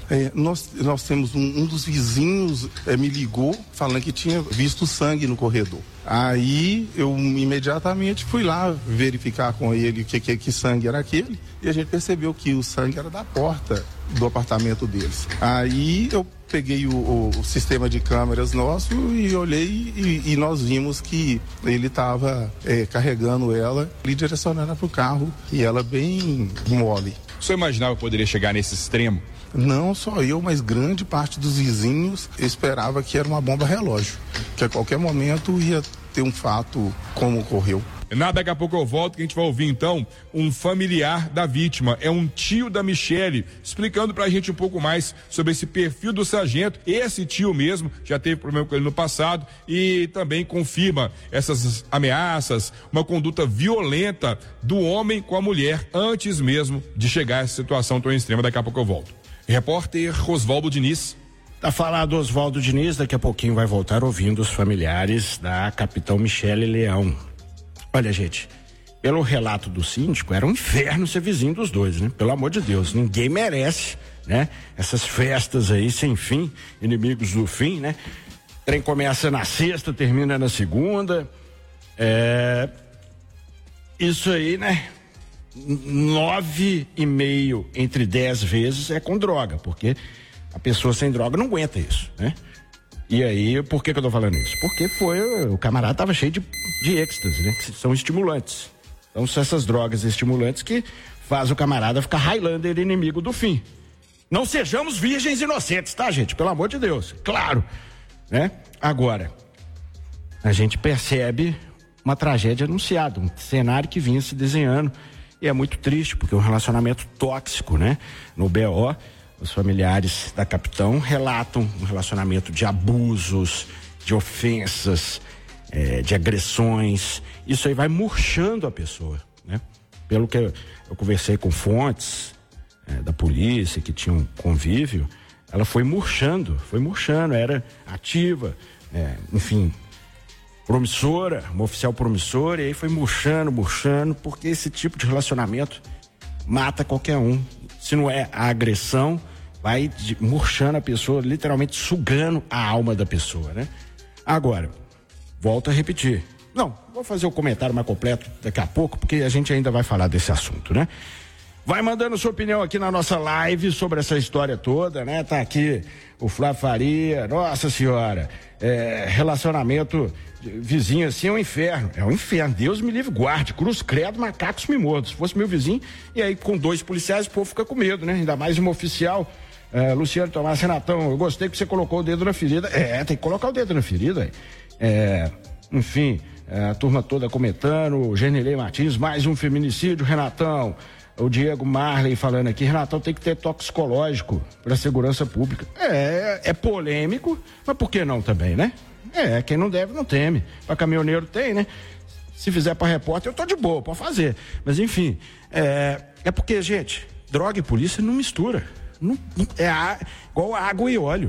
É, nós, nós temos um, um dos vizinhos é, me ligou falando que tinha visto sangue no corredor. Aí eu imediatamente fui lá verificar com ele que, que, que sangue era aquele e a gente percebeu que o sangue era da porta do apartamento deles. Aí eu peguei o, o, o sistema de câmeras nosso e olhei e, e nós vimos que ele estava é, carregando ela e direcionando para o carro e ela bem mole. O senhor imaginava que poderia chegar nesse extremo? Não só eu, mas grande parte dos vizinhos esperava que era uma bomba relógio, que a qualquer momento ia ter um fato como ocorreu. Nada, daqui a pouco eu volto, que a gente vai ouvir então um familiar da vítima, é um tio da Michele, explicando pra gente um pouco mais sobre esse perfil do sargento. Esse tio mesmo já teve problema com ele no passado e também confirma essas ameaças, uma conduta violenta do homem com a mulher antes mesmo de chegar a essa situação tão extrema. Daqui a pouco eu volto. Repórter Oswaldo Diniz. Tá falado Oswaldo Diniz, daqui a pouquinho vai voltar ouvindo os familiares da capitão Michele Leão. Olha, gente, pelo relato do síndico, era um inferno ser vizinho dos dois, né? Pelo amor de Deus, ninguém merece, né? Essas festas aí sem fim, inimigos do fim, né? O trem começa na sexta, termina na segunda. É... Isso aí, né? Nove e meio entre dez vezes é com droga, porque a pessoa sem droga não aguenta isso, né? E aí, por que que eu tô falando isso? Porque foi, o camarada tava cheio de, de êxtase, né? Que são estimulantes. Então são essas drogas estimulantes que faz o camarada ficar Highlander, inimigo do fim. Não sejamos virgens inocentes, tá, gente? Pelo amor de Deus. Claro, né? Agora, a gente percebe uma tragédia anunciada, um cenário que vinha se desenhando. E é muito triste, porque é um relacionamento tóxico, né? No B O, os familiares da capitão relatam um relacionamento de abusos, de ofensas, é, de agressões. Isso aí vai murchando a pessoa, né? Pelo que eu, eu conversei com fontes é, da polícia que tinham convívio, ela foi murchando, foi murchando, era ativa, é, enfim, promissora, uma oficial promissora, e aí foi murchando, murchando, porque esse tipo de relacionamento mata qualquer um. Se não é a agressão, vai de, murchando a pessoa, literalmente sugando a alma da pessoa, né? Agora, volto a repetir. Não, vou fazer o comentário mais completo daqui a pouco, porque a gente ainda vai falar desse assunto, né? Vai mandando sua opinião aqui na nossa live sobre essa história toda, né? Tá aqui o Flávio Faria, nossa senhora, é, relacionamento vizinho assim é um inferno, é um inferno, Deus me livre, guarde, cruz credo, macacos me mordam. Se fosse meu vizinho, e aí com dois policiais o povo fica com medo, né? Ainda mais uma oficial, é, Luciano Tomás, Renatão, eu gostei que você colocou o dedo na ferida. É, tem que colocar o dedo na ferida, é, enfim, é, a turma toda comentando, o Genilei Martins, mais um feminicídio, Renatão. O Diego Marley falando aqui, Renatão tem que ter toxicológico para segurança pública. É, é polêmico, mas por que não também, né? É, quem não deve não teme. Para caminhoneiro tem, né? Se fizer para repórter, eu tô de boa, pode fazer. Mas enfim, é, é porque, gente, droga e polícia não mistura. Não, é a, igual água e óleo.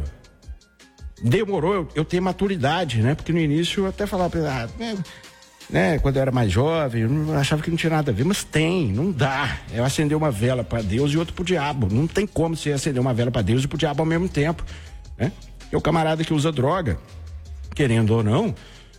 Demorou eu, eu ter maturidade, né? Porque no início eu até falava, ah, é, né, quando eu era mais jovem, eu achava que não tinha nada a ver, mas tem, não dá. É acender uma vela para Deus e outra pro diabo. Não tem como você acender uma vela para Deus e pro diabo ao mesmo tempo, né? E o camarada que usa droga, querendo ou não,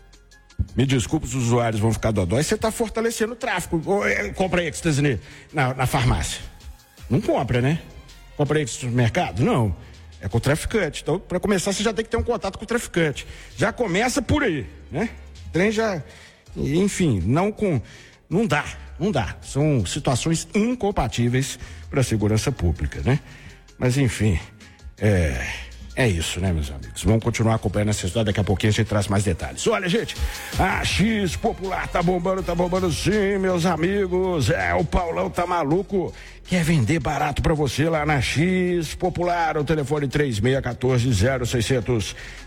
me desculpe, os usuários vão ficar dodói, você tá fortalecendo o tráfico. Compra êxtase na, na farmácia. Não compra, né? Compra êxtase no mercado? Não. É com o traficante. Então, para começar, você já tem que ter um contato com o traficante. Já começa por aí, né? O trem já... Enfim, não com... Não dá, não dá. São situações incompatíveis para a segurança pública, né? Mas, enfim, é... É isso, né, meus amigos? Vamos continuar acompanhando essa história. Daqui a pouquinho a gente traz mais detalhes. Olha, gente, a X Popular tá bombando, tá bombando sim, meus amigos. É, o Paulão tá maluco. Quer vender barato pra você lá na X Popular. O telefone três seis um quatro, zero seiscentos.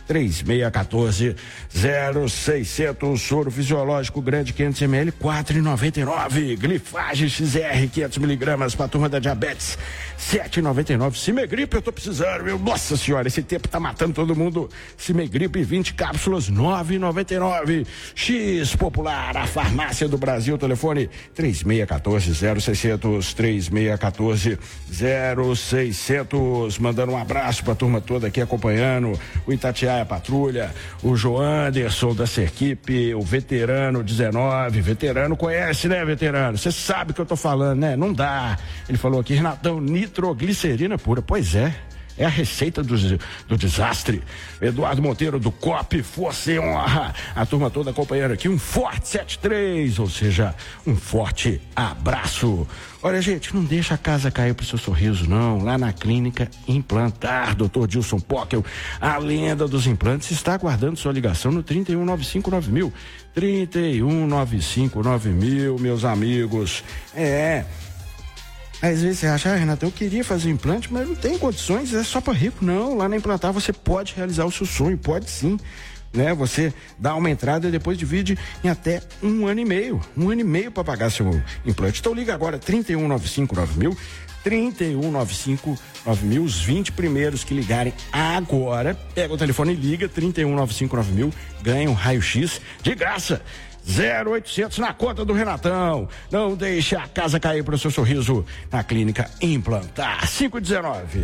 três seis um quatro, zero seis zero zero. Soro fisiológico grande quinhentos mililitros, quatro reais e noventa e nove centavos. Glifage X R quinhentos miligramas para turma da diabetes, sete reais e noventa e nove centavos. Cimegripe eu tô precisando, meu. Nossa senhora, esse tempo tá matando todo mundo. Cimegripe vinte cápsulas, nove reais e noventa e nove centavos. X Popular, a farmácia do Brasil, telefone três seis um quatro, zero seis zero zero, três seis um quatro, zero seis zero zero. Mandando um abraço pra turma toda aqui acompanhando o Itatiaia Patrulha, o Joanderson da Serquipe, o Veterano dezenove. Veterano conhece, né, Veterano? Você sabe o que eu tô falando, né? Não dá. Ele falou aqui, Renatão, nitroglicerina pura. Pois é. É a receita do, do desastre. Eduardo Monteiro do C O P, força e honra. A turma toda acompanhando aqui. Um forte sete três, ou seja, um forte abraço. Olha, gente, não deixa a casa cair pro seu sorriso, não. Lá na Clínica Implantar, doutor Dilson Pockel, a lenda dos implantes, está aguardando sua ligação no trinta e um, nove cinco nove mil. trinta e um, nove cinco nove mil, meus amigos. É. Às vezes você acha, ah, Renato, eu queria fazer implante, mas não tem condições, é só para rico. Não, lá na Implantar você pode realizar o seu sonho, pode sim, né? Você dá uma entrada e depois divide em até um ano e meio, um ano e meio para pagar seu implante. Então liga agora, trinta e um, nove cinco nove mil, trinta e um, nove cinco nove mil, os vinte primeiros que ligarem agora, pega o telefone e liga, trinta e um, nove cinco nove mil, ganha um raio-x de graça. zero oitocentos na conta do Renatão. Não deixe a casa cair para o seu sorriso na Clínica Implantar. cinco dezenove.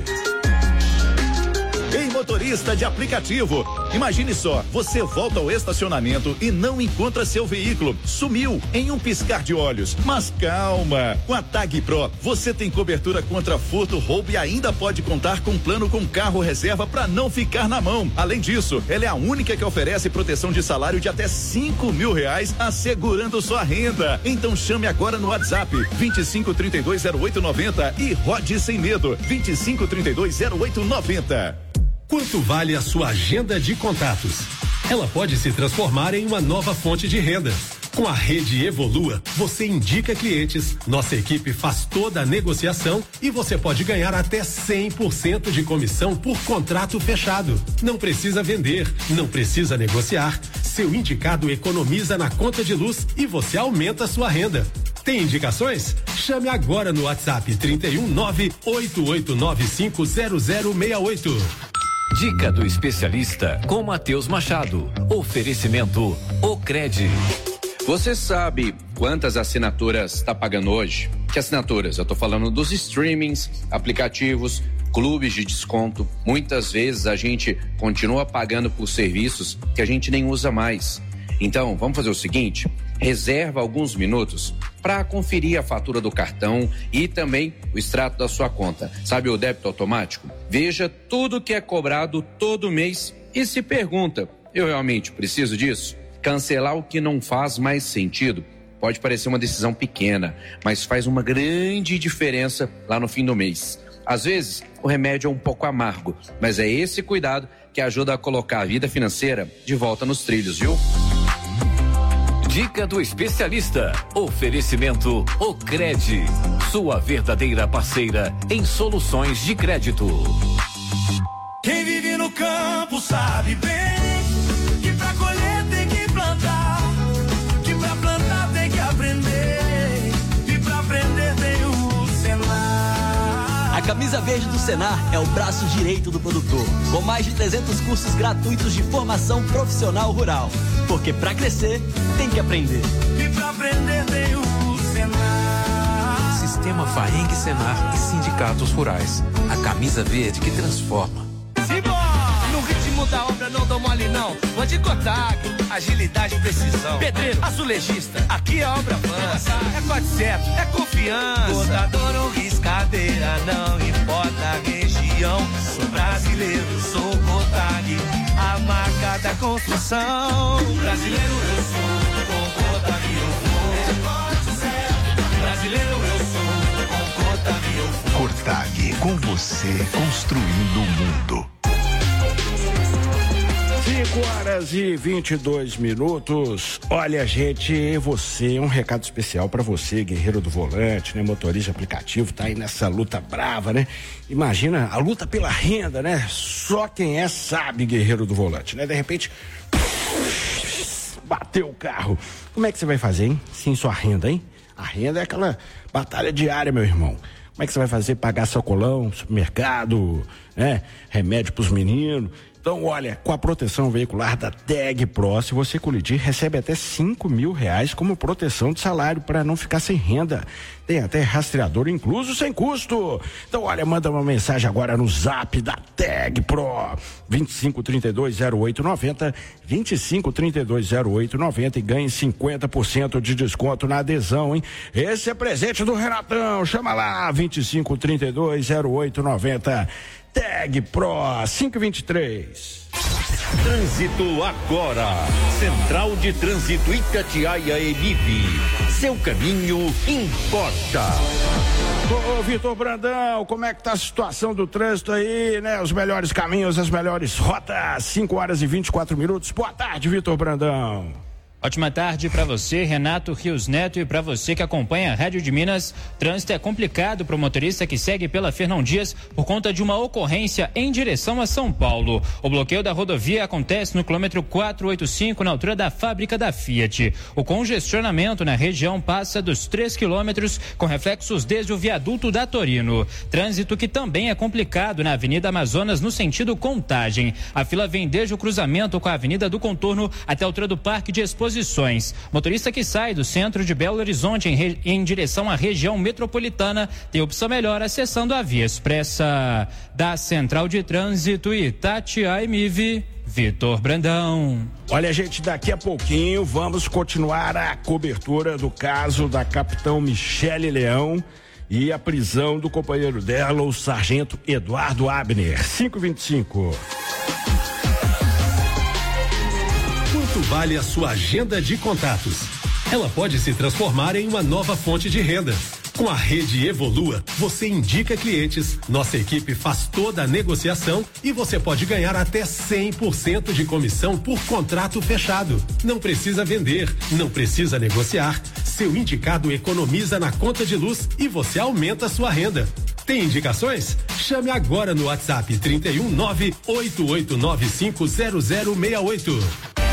Ei, motorista de aplicativo, imagine só, você volta ao estacionamento e não encontra seu veículo, sumiu em um piscar de olhos. Mas calma, com a Tag Pro você tem cobertura contra furto, roubo e ainda pode contar com plano com carro reserva para não ficar na mão. Além disso, ela é a única que oferece proteção de salário de até cinco mil reais, assegurando sua renda. Então chame agora no WhatsApp vinte e cinco, trinta e dois, zero oito noventa e rode sem medo, vinte e cinco, trinta e dois, zero oito noventa. Quanto vale a sua agenda de contatos? Ela pode se transformar em uma nova fonte de renda. Com a rede Evolua, você indica clientes, nossa equipe faz toda a negociação e você pode ganhar até cem por cento de comissão por contrato fechado. Não precisa vender, não precisa negociar. Seu indicado economiza na conta de luz e você aumenta a sua renda. Tem indicações? Chame agora no WhatsApp trinta e um, nove oito oito nove cinco zero zero seis oito. Dica do especialista com Matheus Machado. Oferecimento Ocred. Você sabe quantas assinaturas está pagando hoje? Que assinaturas? Eu estou falando dos streamings, aplicativos, clubes de desconto. Muitas vezes a gente continua pagando por serviços que a gente nem usa mais. Então, vamos fazer o seguinte: reserva alguns minutos para conferir a fatura do cartão e também o extrato da sua conta. Sabe o débito automático? Veja tudo que é cobrado todo mês e se pergunta: eu realmente preciso disso? Cancelar o que não faz mais sentido pode parecer uma decisão pequena, mas faz uma grande diferença lá no fim do mês. Às vezes, o remédio é um pouco amargo, mas é esse cuidado que ajuda a colocar a vida financeira de volta nos trilhos, viu? Dica do especialista. Oferecimento Ocred. Sua verdadeira parceira em soluções de crédito. Quem vive no campo sabe bem que pra colher tem que plantar, que pra plantar tem que aprender, e pra aprender tem o Senar. A camisa verde do Senar é o braço direito do produtor, com mais de trezentos cursos gratuitos de formação profissional rural. Porque pra crescer, tem que aprender. E pra aprender tem o Senar. Sistema Faeng Senar e Sindicatos Rurais. A camisa verde que transforma. Simbora! No ritmo da obra não dou mole não. Vou de Cotag, agilidade e precisão. Pedreiro, azulejista, aqui a obra avança. É quatrocentos, é confiança. Botador ou riscadeira, não importa a região. Sou brasileiro, sou Cotag, a marca da construção. Brasileiro eu sou, com Cotag eu vou. Brasileiro eu sou, com Cotag eu vou. Cotag, com você construindo o mundo. cinco cinco horas e vinte e dois minutos. Olha, gente, você, um recado especial para você, guerreiro do volante, né? Motorista aplicativo, tá aí nessa luta brava, né? Imagina a luta pela renda, né? Só quem é sabe, guerreiro do volante, né? De repente, bateu o carro. Como é que você vai fazer, hein? Sem sua renda, hein? A renda é aquela batalha diária, meu irmão. Como é que você vai fazer? Pagar sacolão, supermercado, né? Remédio pros meninos. Então, olha, com a proteção veicular da Tag Pro, se você colidir, recebe até cinco mil reais como proteção de salário para não ficar sem renda. Tem até rastreador incluso sem custo. Então, olha, manda uma mensagem agora no zap da Tag Pro. vinte e cinco, trinta e dois, zero oito, noventa, vinte e cinco, trinta e dois, zero oito, noventa e ganhe cinquenta por cento de desconto na adesão, hein? Esse é presente do Renatão. Chama lá, vinte e cinco, trinta e dois, zero oito, noventa. Tag Pro cinco vinte e três. Trânsito agora. Central de Trânsito Itatiaia Emib. Seu caminho importa. Ô, Vitor Brandão, como é que tá a situação do trânsito aí, né? Os melhores caminhos, as melhores rotas. cinco horas e vinte e quatro minutos. Boa tarde, Vitor Brandão. Ótima tarde para você, Renato Rios Neto, e para você que acompanha a Rádio de Minas. Trânsito é complicado para o motorista que segue pela Fernão Dias por conta de uma ocorrência em direção a São Paulo. O bloqueio da rodovia acontece no quilômetro quatrocentos e oitenta e cinco, na altura da fábrica da Fiat. O congestionamento na região passa dos três quilômetros, com reflexos desde o viaduto da Torino. Trânsito que também é complicado na Avenida Amazonas, no sentido Contagem. A fila vem desde o cruzamento com a Avenida do Contorno até a altura do Parque de Exposições. Motorista que sai do centro de Belo Horizonte em, re... em direção à região metropolitana tem opção melhor acessando a via expressa. Da Central de Trânsito Itatiaia Emib, Vitor Brandão. Olha, gente, daqui a pouquinho vamos continuar a cobertura do caso da capitão Michele Leão e a prisão do companheiro dela, o sargento Eduardo Abner. cinco e vinte e cinco. Quanto vale a sua agenda de contatos? Ela pode se transformar em uma nova fonte de renda. Com a rede Evolua, você indica clientes, nossa equipe faz toda a negociação e você pode ganhar até cem por cento de comissão por contrato fechado. Não precisa vender, não precisa negociar. Seu indicado economiza na conta de luz e você aumenta a sua renda. Tem indicações? Chame agora no WhatsApp trinta e um, nove oito oito nove cinco zero zero seis oito.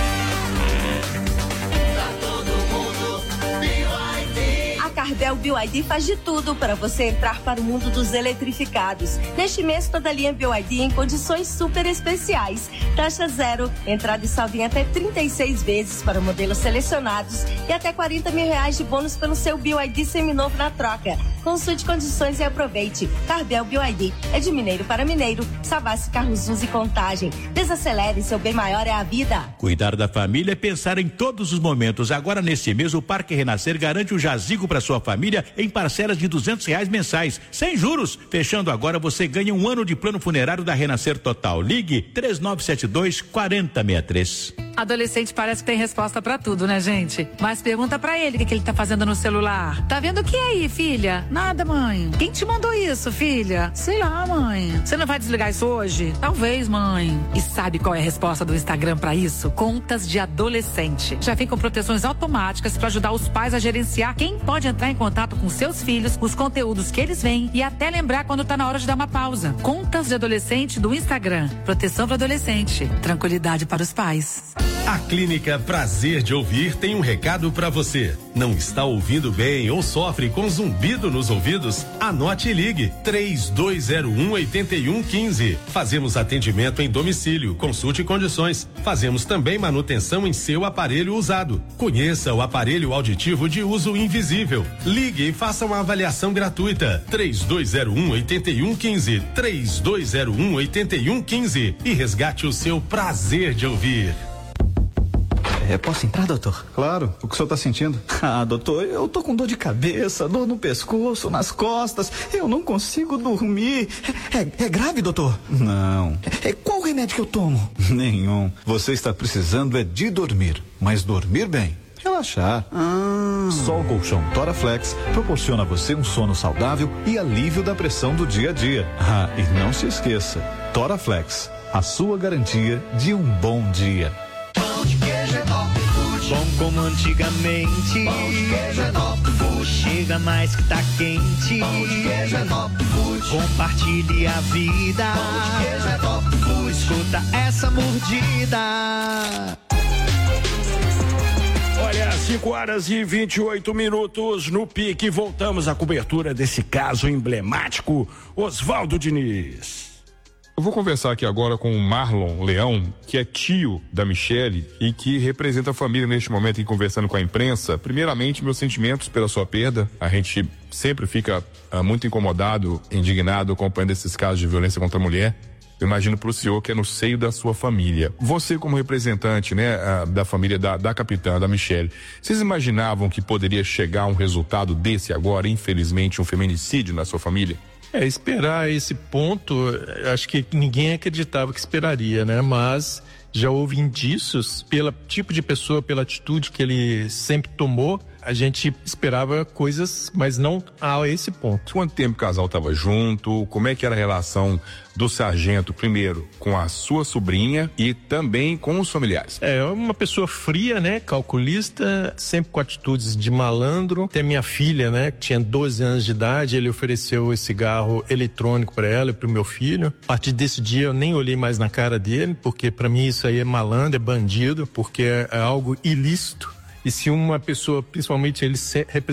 Cardel B Y D faz de tudo para você entrar para o mundo dos eletrificados. Neste mês, toda a linha B Y D em condições super especiais. Taxa zero, entrada e saldo em até trinta e seis vezes para modelos selecionados e até quarenta mil reais de bônus pelo seu B Y D seminovo na troca. Consulte condições e aproveite. Cardel B Y D é de mineiro para mineiro. Savassi Carros Uso e Contagem. Desacelere, seu bem maior é a vida. Cuidar da família é pensar em todos os momentos. Agora, nesse mês, o Parque Renascer garante o jazigo para sua família em parcelas de duzentos reais mensais, sem juros. Fechando agora, você ganha um ano de plano funerário da Renascer Total. Ligue três nove sete dois, quatro zero seis três. Adolescente parece que tem resposta pra tudo, né, gente? Mas pergunta pra ele o que, que ele tá fazendo no celular. Tá vendo o que aí, filha? Nada, mãe. Quem te mandou isso, filha? Sei lá, mãe. Você não vai desligar isso hoje? Talvez, mãe. E sabe qual é a resposta do Instagram pra isso? Contas de adolescente. Já vem com proteções automáticas pra ajudar os pais a gerenciar quem pode entrar em contato com seus filhos, os conteúdos que eles veem e até lembrar quando tá na hora de dar uma pausa. Contas de adolescente do Instagram. Proteção para adolescente. Tranquilidade para os pais. A Clínica Prazer de Ouvir tem um recado para você. Não está ouvindo bem ou sofre com zumbido nos ouvidos? Anote e ligue três dois zero um, oito um um cinco. Fazemos atendimento em domicílio, consulte condições. Fazemos também manutenção em seu aparelho usado. Conheça o aparelho auditivo de uso invisível. Ligue e faça uma avaliação gratuita. três dois zero um, oito um um cinco. três dois zero um, oito um um cinco e resgate o seu prazer de ouvir. É, posso entrar, doutor? Claro. O que o senhor está sentindo? Ah, doutor, eu tô com dor de cabeça, dor no pescoço, nas costas. Eu não consigo dormir. É, é grave, doutor? Não. É, qual remédio que eu tomo? Nenhum. Você está precisando é de dormir, mas dormir bem. Relaxar. Ah. Só o colchão Toraflex proporciona a você um sono saudável e alívio da pressão do dia a dia. Ah, e não se esqueça, Toraflex, a sua garantia de um bom dia. Pão de queijo é Top Food. Bom como antigamente. Pão de queijo é Top Food. Chega mais que tá quente. Pão de queijo é Top Food. Compartilhe a vida. Pão de queijo é Top Food. Escuta essa mordida. Olha, cinco horas e vinte e oito minutos no pique. Voltamos à cobertura desse caso emblemático. Oswaldo Diniz. Eu vou conversar aqui agora com o Marlon Leão, que é tio da Michele e que representa a família neste momento, e conversando com a imprensa. Primeiramente, meus sentimentos pela sua perda. A gente sempre fica uh, muito incomodado, indignado, acompanhando esses casos de violência contra a mulher. Eu imagino para o senhor que é no seio da sua família. Você, como representante, né, uh, da família da, da capitã, da Michele, vocês imaginavam que poderia chegar a um resultado desse agora, infelizmente, um feminicídio na sua família? É, esperar esse ponto, acho que ninguém acreditava que esperaria, né? Mas já houve indícios, pelo tipo de pessoa, pela atitude que ele sempre tomou, a gente esperava coisas, mas não a esse ponto. Quanto tempo o casal estava junto? Como é que era a relação do sargento, primeiro, com a sua sobrinha e também com os familiares? É, uma pessoa fria, né? Calculista, sempre com atitudes de malandro. Até minha filha, né? Que tinha doze anos de idade, ele ofereceu esse cigarro eletrônico para ela e para o meu filho. A partir desse dia eu nem olhei mais na cara dele, porque para mim isso aí é malandro, é bandido, porque é algo ilícito. E se uma pessoa, principalmente ele,